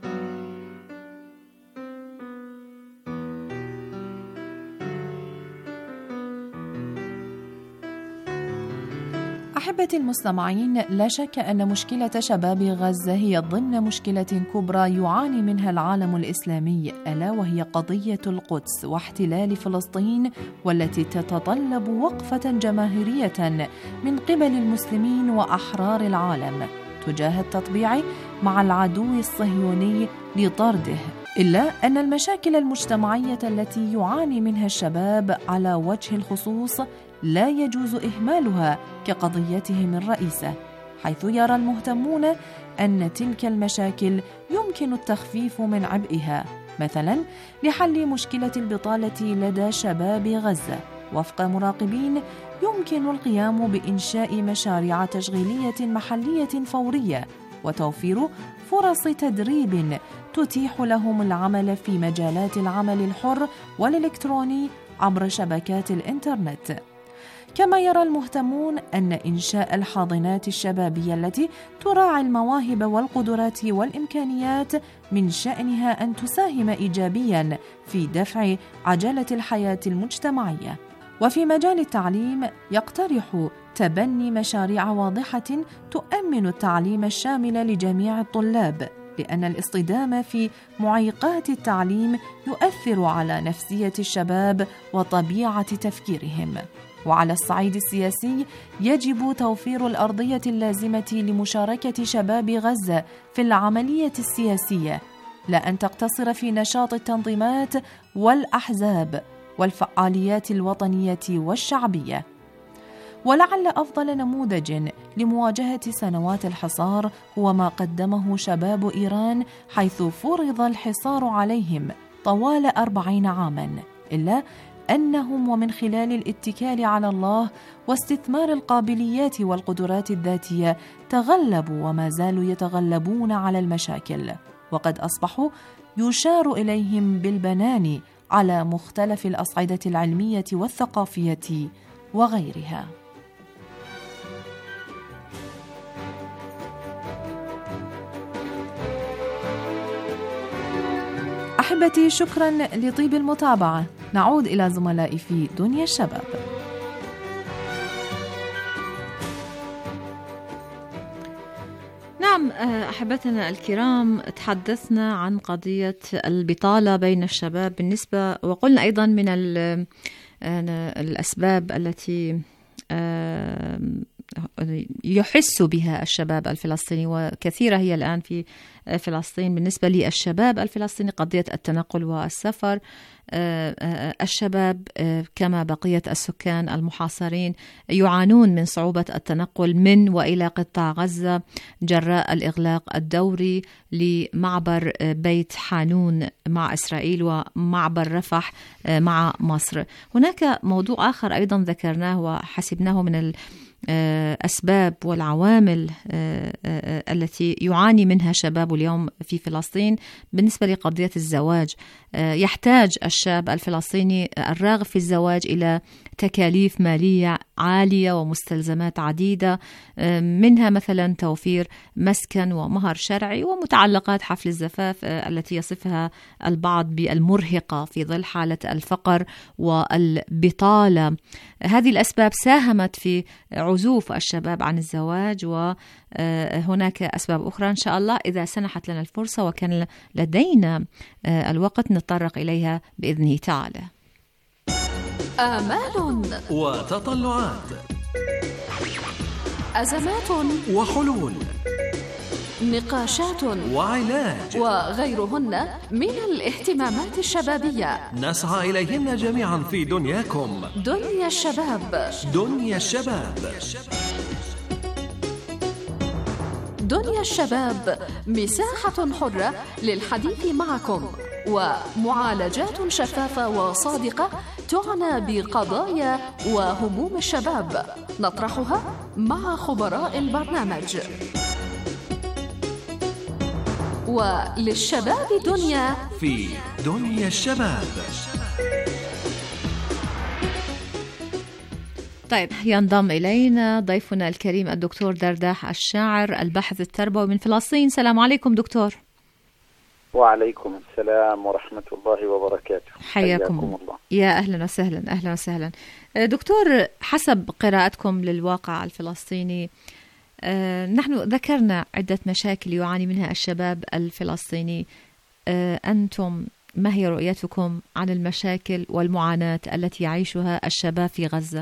أحبتي المستمعين، لا شك أن مشكلة شباب غزة هي ضمن مشكلة كبرى يعاني منها العالم الإسلامي، ألا وهي قضية القدس واحتلال فلسطين، والتي تتطلب وقفة جماهيرية من قبل المسلمين وأحرار العالم تجاه التطبيع مع العدو الصهيوني لطرده. إلا أن المشاكل المجتمعية التي يعاني منها الشباب على وجه الخصوص لا يجوز إهمالها كقضيتهم الرئيسة، حيث يرى المهتمون أن تلك المشاكل يمكن التخفيف من عبئها، مثلا لحل مشكلة البطالة لدى شباب غزة. وفق مراقبين يمكن القيام بإنشاء مشاريع تشغيلية محلية فورية وتوفير فرص تدريب تتيح لهم العمل في مجالات العمل الحر والإلكتروني عبر شبكات الإنترنت. كما يرى المهتمون أن إنشاء الحاضنات الشبابية التي تراعي المواهب والقدرات والإمكانيات من شأنها أن تساهم إيجابياً في دفع عجلة الحياة المجتمعية. وفي مجال التعليم يقترح تبني مشاريع واضحة تؤمن التعليم الشامل لجميع الطلاب، لأن الاصطدام في معيقات التعليم يؤثر على نفسية الشباب وطبيعة تفكيرهم. وعلى الصعيد السياسي يجب توفير الأرضية اللازمة لمشاركة شباب غزة في العملية السياسية، لا أن تقتصر في نشاط التنظيمات والأحزاب والفعاليات الوطنية والشعبية. ولعل أفضل نموذج لمواجهة سنوات الحصار هو ما قدمه شباب إيران، حيث فرض الحصار عليهم طوال أربعين عاماً، إلا أنهم ومن خلال الاتكال على الله واستثمار القابليات والقدرات الذاتية تغلبوا وما زالوا يتغلبون على المشاكل، وقد أصبحوا يشار إليهم بالبنان على مختلف الأصعدة العلمية والثقافية وغيرها. أحبتي، شكرا لطيب المتابعة. نعود إلى زملائي في دنيا الشباب. نعم أحبتنا الكرام، تحدثنا عن قضية البطالة بين الشباب بالنسبة، وقلنا أيضا من الأسباب التي يحس بها الشباب الفلسطيني، وكثيرة هي الآن في فلسطين. بالنسبة للشباب الفلسطيني قضية التنقل والسفر، الشباب كما بقية السكان المحاصرين يعانون من صعوبة التنقل من وإلى قطاع غزة جراء الإغلاق الدوري لمعبر بيت حانون مع إسرائيل ومعبر رفح مع مصر. هناك موضوع آخر أيضا ذكرناه وحسبناه من الأسباب والعوامل التي يعاني منها شباب اليوم في فلسطين بالنسبة لقضية الزواج. يحتاج الشاب الفلسطيني الراغب في الزواج إلى تكاليف مالية عالية ومستلزمات عديدة، منها مثلا توفير مسكن ومهر شرعي ومتعلقات حفل الزفاف التي يصفها البعض بالمرهقة في ظل حالة الفقر والبطالة. هذه الأسباب ساهمت في عزوف الشباب عن الزواج، وهناك أسباب أخرى إن شاء الله إذا سنحت لنا الفرصة وكان لدينا الوقت نتطرق إليها بإذنه تعالى. آمال وتطلعات، أزمات وحلول، نقاشات وعلاج، وغيرهن من الاهتمامات الشبابية نسعى إليهن جميعا في دنياكم. دنيا الشباب. دنيا الشباب. دنيا الشباب مساحة حرة للحديث معكم ومعالجات شفافة وصادقة تعنى بقضايا وهموم الشباب نطرحها مع خبراء البرنامج. وللشباب دنيا في دنيا الشباب. طيب، ينضم إلينا ضيفنا الكريم الدكتور درداح الشاعر الباحث التربوي من فلسطين. السلام عليكم دكتور. وعليكم السلام ورحمة الله وبركاته. حياكم الله. يا أهلا وسهلا. أهلا وسهلا دكتور. حسب قراءتكم للواقع الفلسطيني، آه نحن ذكرنا عدة مشاكل يعاني منها الشباب الفلسطيني. آه أنتم ما هي رؤيتكم عن المشاكل والمعاناة التي يعيشها الشباب في غزة؟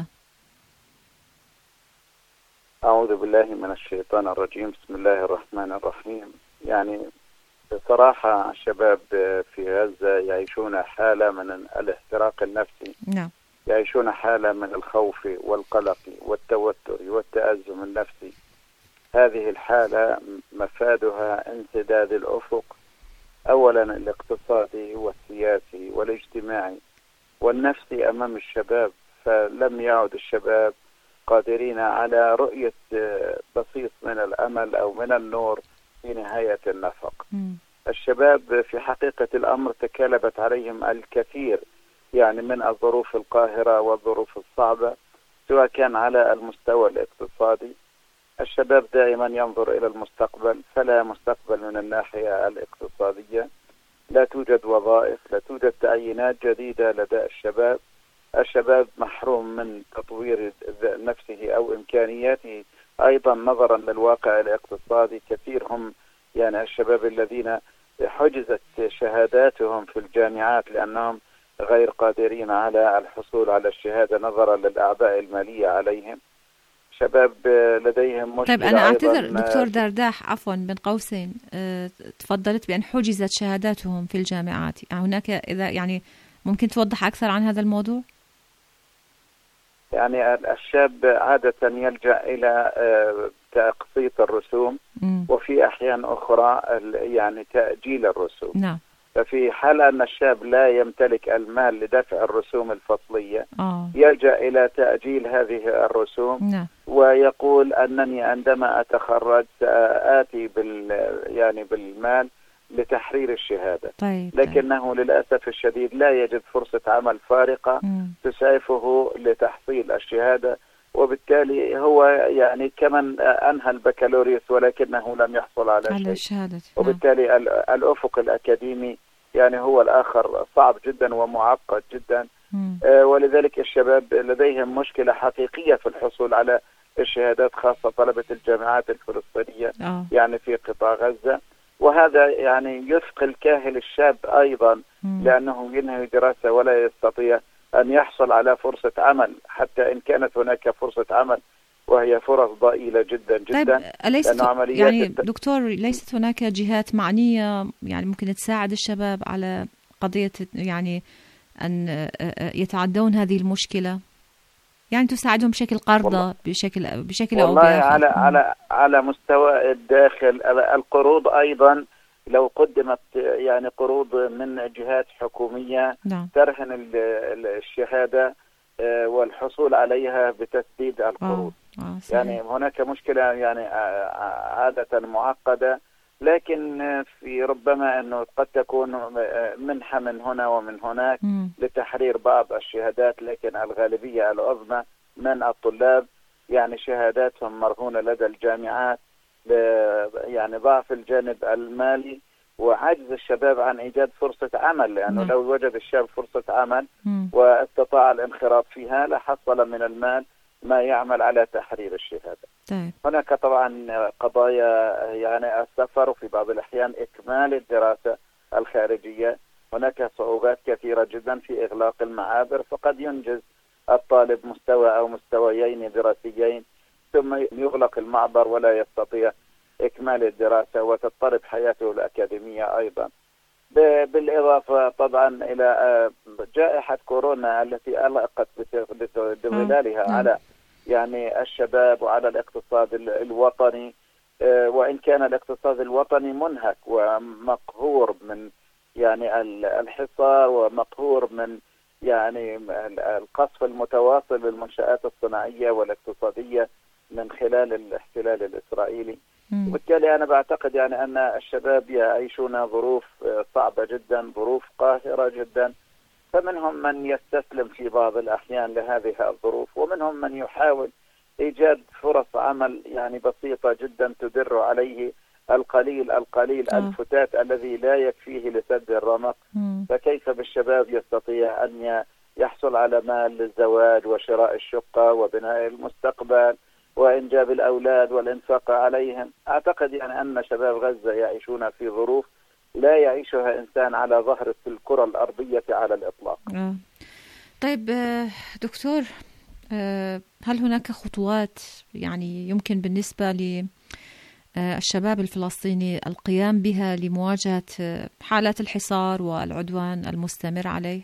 أعوذ بالله من الشيطان الرجيم. بسم الله الرحمن الرحيم. يعني بصراحة الشباب في غزة يعيشون حالة من الاحتراق النفسي. نعم. يعيشون حالة من الخوف والقلق والتوتر والتأزم النفسي. هذه الحالة مفادها انسداد الأفق، أولا الاقتصادي والسياسي والاجتماعي والنفسي أمام الشباب، فلم يعد الشباب قادرين على رؤية بسيط من الأمل أو من النور في نهاية النفق. م. الشباب في حقيقة الأمر تكالبت عليهم الكثير يعني من الظروف القاهرة والظروف الصعبة، سواء كان على المستوى الاقتصادي. الشباب دائما ينظر إلى المستقبل، فلا مستقبل من الناحية الاقتصادية، لا توجد وظائف، لا توجد تعيينات جديدة لدى الشباب. الشباب محروم من تطوير نفسه أو إمكانياته أيضا نظرا للواقع الاقتصادي. كثير هم يعني الشباب الذين حجزت شهاداتهم في الجامعات لأنهم غير قادرين على الحصول على الشهادة نظرا للأعباء المالية عليهم. شباب لديهم مشكلة. طيب أنا أعتذر دكتور درداح، عفوا بين قوسين، أه تفضلت بأن حجزت شهاداتهم في الجامعات. هناك إذا يعني ممكن توضح أكثر عن هذا الموضوع؟ يعني الشاب عادة يلجأ إلى تقسيط الرسوم، م. وفي أحيان أخرى يعني تأجيل الرسوم. نعم. ففي حال أن الشاب لا يمتلك المال لدفع الرسوم الفصلية، آه. يلجأ إلى تأجيل هذه الرسوم. نعم. ويقول أنني عندما أتخرج سآتي بال يعني بالمال لتحرير الشهادة. طيب. لكنه للأسف الشديد لا يجد فرصة عمل فارقة م. تسعفه لتحصيل الشهادة، وبالتالي هو يعني كمن أنهى البكالوريوس ولكنه لم يحصل على, على شيء. الشهادة. وبالتالي الأفق الأكاديمي يعني هو الآخر صعب جدا ومعقد جدا. آه ولذلك الشباب لديهم مشكلة حقيقية في الحصول على الشهادات، خاصة طلبة الجامعات الفلسطينية أوه. يعني في قطاع غزة. وهذا يعني يثقل كاهل الشاب أيضا، مم. لأنه ينهي دراسة ولا يستطيع أن يحصل على فرصة عمل، حتى إن كانت هناك فرصة عمل وهي فرص ضئيلة جدا جدا. طيب أليست يعني الت... دكتور ليست هناك جهات معنية يعني ممكن تساعد الشباب على قضية يعني أن يتعدون هذه المشكلة، يعني تساعدهم بشكل قرضة بشكل بشكل أو بآخر؟ بآخر. على على على مستوى الداخل القروض أيضا لو قدمت يعني قروض من جهات حكومية نعم. ترهن الشهادة والحصول عليها بتسديد القروض. آه. آه يعني هناك مشكلة يعني عادة معقدة، لكن في ربما أنه قد تكون منحة من هنا ومن هناك م. لتحرير بعض الشهادات، لكن الغالبية العظمى من الطلاب يعني شهاداتهم مرهونة لدى الجامعات يعني ضعف الجانب المالي وعجز الشباب عن إيجاد فرصة عمل، لأنه م. لو وجد الشاب فرصة عمل م. واستطاع الانخراط فيها لحصل من المال ما يعمل على تحرير الشهادة. طيب. هناك طبعا قضايا يعني السفر وفي بعض الأحيان إكمال الدراسة الخارجية، هناك صعوبات كثيرة جدا في إغلاق المعابر، فقد ينجز الطالب مستوى أو مستويين دراسيين ثم يغلق المعبر ولا يستطيع إكمال الدراسة وتضطرب حياته الأكاديمية أيضا. بالإضافة طبعا إلى جائحة كورونا التي ألقت بظلالها على يعني الشباب وعلى الاقتصاد الوطني، وإن كان الاقتصاد الوطني منهك ومقهور من يعني الحصار ومقهور من يعني القصف المتواصل للمنشآت الصناعية والاقتصادية من خلال الاحتلال الإسرائيلي. وبالتالي أنا بعتقد يعني أن الشباب يعيشون ظروف صعبة جدا، ظروف قاهرة جدا، فمنهم من يستسلم في بعض الأحيان لهذه الظروف، ومنهم من يحاول إيجاد فرص عمل يعني بسيطة جدا تدر عليه القليل القليل آه. الفتات الذي لا يكفيه لسد الرمق. مم. فكيف بالشباب يستطيع أن يحصل على مال للزواج وشراء الشقة وبناء المستقبل وإنجاب الأولاد والإنفاق عليهم؟ أعتقد يعني أن شباب غزة يعيشون في ظروف لا يعيشها إنسان على ظهر الكرة الأرضية على الإطلاق. آه. طيب دكتور، هل هناك خطوات يعني يمكن بالنسبة للشباب الفلسطيني القيام بها لمواجهة حالات الحصار والعدوان المستمر عليه؟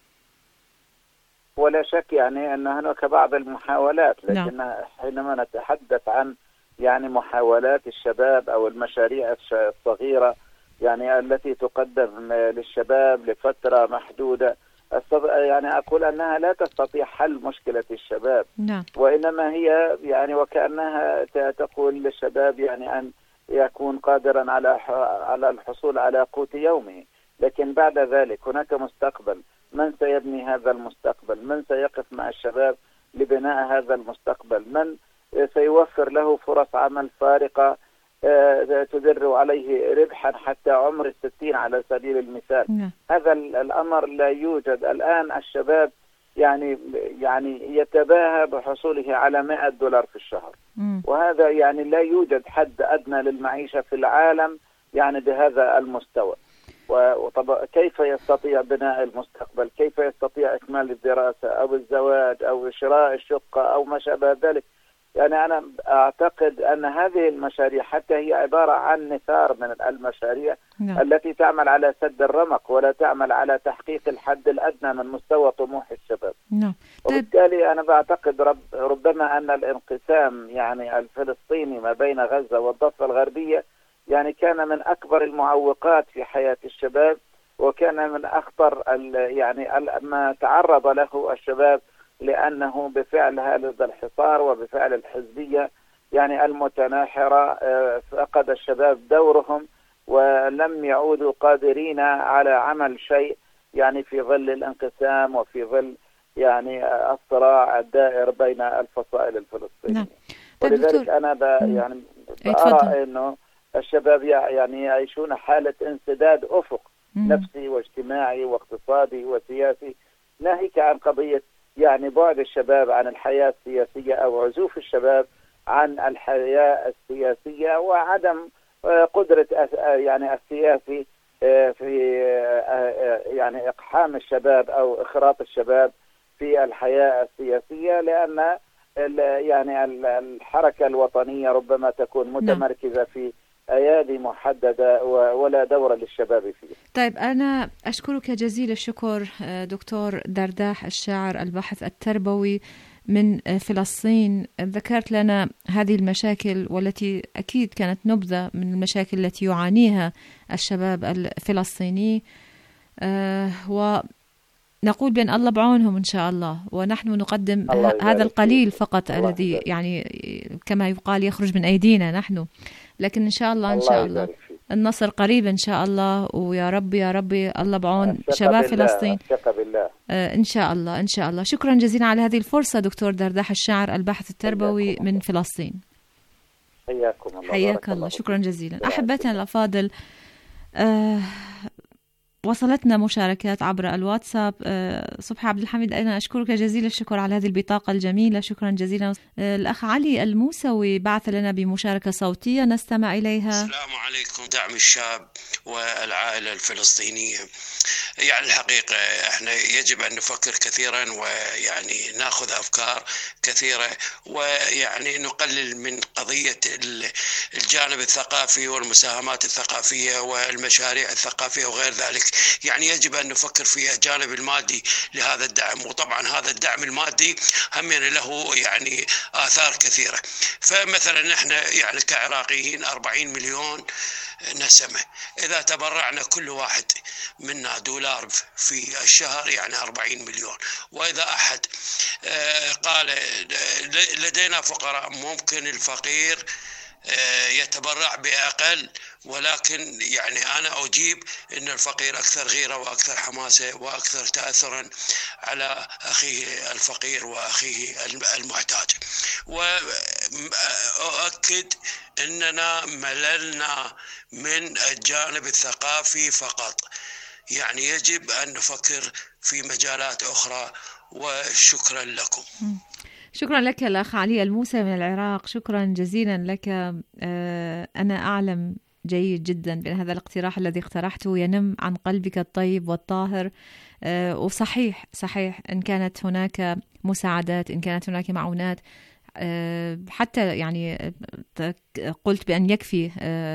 ولا شك يعني أن هناك بعض المحاولات، لكن نعم. حينما نتحدث عن يعني محاولات الشباب أو المشاريع الصغيرة يعني التي تقدم للشباب لفترة محدودة، يعني أقول أنها لا تستطيع حل مشكلة الشباب. نعم. وإنما هي يعني وكأنها تقول للشباب يعني أن يكون قادرا على على الحصول على قوت يومه، لكن بعد ذلك هناك مستقبل. من سيبني هذا المستقبل؟ من سيقف مع الشباب لبناء هذا المستقبل؟ من سيوفر له فرص عمل فارقة تدر عليه ربحا حتى عمر الستين على سبيل المثال؟ م. هذا الأمر لا يوجد الآن. الشباب يعني يعني يتباهى بحصوله على مئة دولار في الشهر، م. وهذا يعني لا يوجد حد أدنى للمعيشة في العالم يعني بهذا المستوى. وطبعا كيف يستطيع بناء المستقبل؟ كيف يستطيع إكمال الدراسة أو الزواج أو شراء الشقة أو ما شابه ذلك؟ يعني أنا أعتقد أن هذه المشاريع حتى هي عبارة عن نثار من المشاريع نعم. التي تعمل على سد الرمق ولا تعمل على تحقيق الحد الأدنى من مستوى طموح الشباب. نعم. وبالتالي أنا بعتقد رب ربما أن الانقسام يعني الفلسطيني ما بين غزة والضفة الغربية يعني كان من أكبر المعوقات في حياة الشباب، وكان من أخطر يعني ما تعرض له الشباب، لأنه بفعل هذا الحصار وبفعل الحزبية يعني المتناحرة فقد الشباب دورهم ولم يعودوا قادرين على عمل شيء يعني في ظل الانقسام وفي ظل يعني الصراع الدائر بين الفصائل الفلسطينية. نعم. ولذلك أنا يعني أرى أنه الشباب يعني يعيشون حالة انسداد أفق مم. نفسي واجتماعي واقتصادي وسياسي، ناهيك عن قضية يعني بعد الشباب عن الحياة السياسية أو عزوف الشباب عن الحياة السياسية وعدم قدرة يعني السياسي في يعني إقحام الشباب أو إخراط الشباب في الحياة السياسية، لأن يعني الحركة الوطنية ربما تكون متمركزة في أيادي محددة ولا دور للشباب فيه. طيب أنا أشكرك جزيل الشكر دكتور درداح الشاعر الباحث التربوي من فلسطين. ذكرت لنا هذه المشاكل والتي أكيد كانت نبذة من المشاكل التي يعانيها الشباب الفلسطيني، أه ونقول بأن الله بعونهم إن شاء الله، ونحن نقدم هذا القليل فقط الذي يعني كما يقال يخرج من أيدينا نحن، لكن إن شاء الله إن شاء الله النصر قريب إن شاء الله، ويا رب يا رب الله بعون شباب فلسطين آه إن شاء الله إن شاء الله. شكرا جزيلا على هذه الفرصة دكتور درداح الشاعر الباحث التربوي من فلسطين. حياكم الله. حياك الله. شكرا جزيلا. أحبتنا الأفاضل، آه وصلتنا مشاركات عبر الواتساب. أه صبحي عبد الحميد، أنا أشكرك جزيل الشكر على هذه البطاقة الجميلة، شكرا جزيلا. أه الأخ علي الموسوي بعث لنا بمشاركة صوتية نستمع إليها. السلام عليكم. دعم الشاب والعائلة الفلسطينية، يعني الحقيقة احنا يجب أن نفكر كثيرا ويعني ناخذ أفكار كثيرة، ويعني نقلل من قضية الجانب الثقافي والمساهمات الثقافية والمشاريع الثقافية وغير ذلك. يعني يجب أن نفكر في الجانب المادي لهذا الدعم، وطبعا هذا الدعم المادي هم يعني له يعني آثار كثيرة. فمثلا نحن يعني كعراقيين أربعين مليون نسمة، إذا تبرعنا كل واحد منا دولار في الشهر يعني أربعين مليون، وإذا أحد قال لدينا فقراء ممكن الفقير يتبرع بأقل، ولكن يعني أنا أجيب أن الفقير أكثر غيرة وأكثر حماسة وأكثر تأثرا على أخيه الفقير وأخيه المحتاج. وأؤكد أننا مللنا من الجانب الثقافي فقط، يعني يجب أن نفكر في مجالات أخرى. وشكرا لكم. شكرا لك الأخ علي الموسى من العراق، شكرا جزيلا لك. أنا أعلم جيد جدا بأن هذا الاقتراح الذي اقترحته ينم عن قلبك الطيب والطاهر، وصحيح صحيح إن كانت هناك مساعدات، إن كانت هناك معونات، حتى يعني قلت بأن يكفي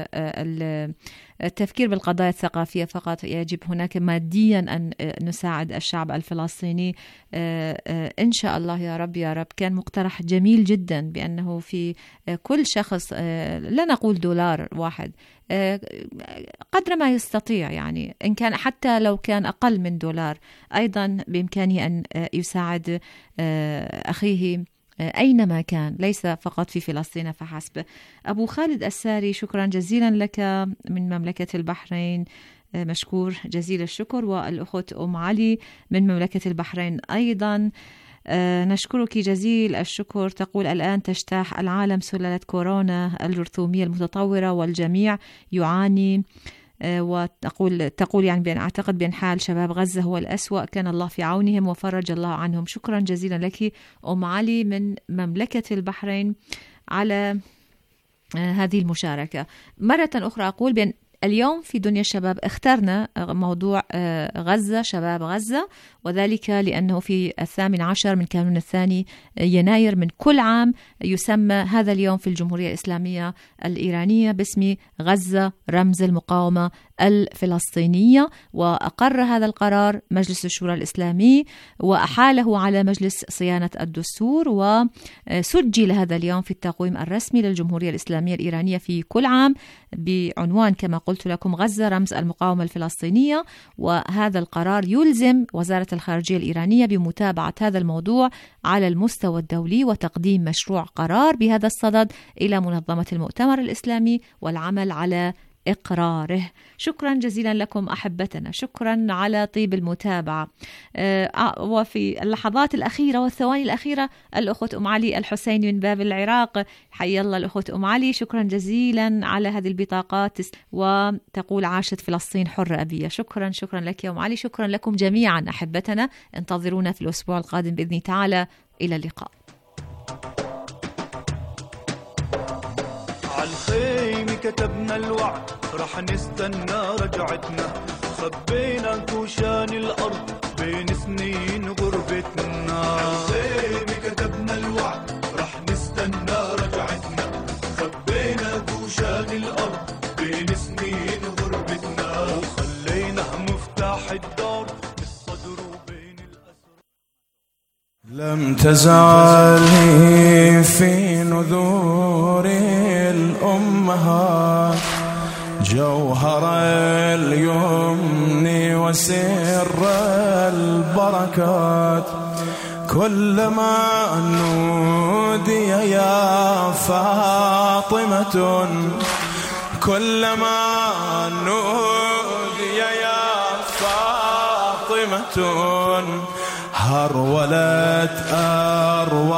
التفكير بالقضايا الثقافية فقط، يجب هناك ماديا أن نساعد الشعب الفلسطيني إن شاء الله يا رب يا رب. كان مقترح جميل جدا بأنه في كل شخص لا نقول دولار واحد، قدر ما يستطيع، يعني إن كان حتى لو كان أقل من دولار أيضا بإمكانه أن يساعد أخيه أينما كان، ليس فقط في فلسطين فحسب. أبو خالد الساري، شكرا جزيلا لك من مملكة البحرين، مشكور جزيل الشكر. والأخت أم علي من مملكة البحرين أيضا نشكرك جزيل الشكر. تقول الآن تجتاح العالم سلالة كورونا الجرثومية المتطورة والجميع يعاني، وتقول تقول يعني بأن أعتقد بأن حال شباب غزة هو الأسوأ، كان الله في عونهم وفرج الله عنهم. شكرا جزيلا لك أم علي من مملكة البحرين على هذه المشاركة. مرة أخرى أقول بأن اليوم في دنيا الشباب اخترنا موضوع غزة، شباب غزة، وذلك لأنه في الثامن عشر من كانون الثاني يناير من كل عام يسمى هذا اليوم في الجمهورية الإسلامية الإيرانية باسم غزة رمز المقاومة الفلسطينية، وأقر هذا القرار مجلس الشورى الإسلامي وأحاله على مجلس صيانة الدستور، وسجل هذا اليوم في التقويم الرسمي للجمهورية الإسلامية الإيرانية في كل عام بعنوان كما قلت لكم غزة رمز المقاومة الفلسطينية. وهذا القرار يلزم وزارة الخارجية الإيرانية بمتابعة هذا الموضوع على المستوى الدولي وتقديم مشروع قرار بهذا الصدد إلى منظمة المؤتمر الإسلامي والعمل على إقراره. شكرا جزيلا لكم أحبتنا، شكرا على طيب المتابعة. آه وفي اللحظات الأخيرة والثواني الأخيرة الأخت أم علي الحسيني من باب العراق، حي الله الأخت أم علي، شكرا جزيلا على هذه البطاقات، وتقول عاشت فلسطين حرة أبية. شكرا شكرا لك يا أم علي، شكرا لكم جميعا أحبتنا، انتظرونا في الأسبوع القادم بإذن تعالى، إلى اللقاء. عالخيمة كتبنا الوعد رح نستنى رجعتنا، خبينا كوشان الأرض بين سنين غربتنا. عالخيمة كتبنا الوعد تزالي في نذور الأمهات جوهر اليمن وسر البركات كلما نودي يا فاطمة كلما نودي يا فاطمة هرولت أرواح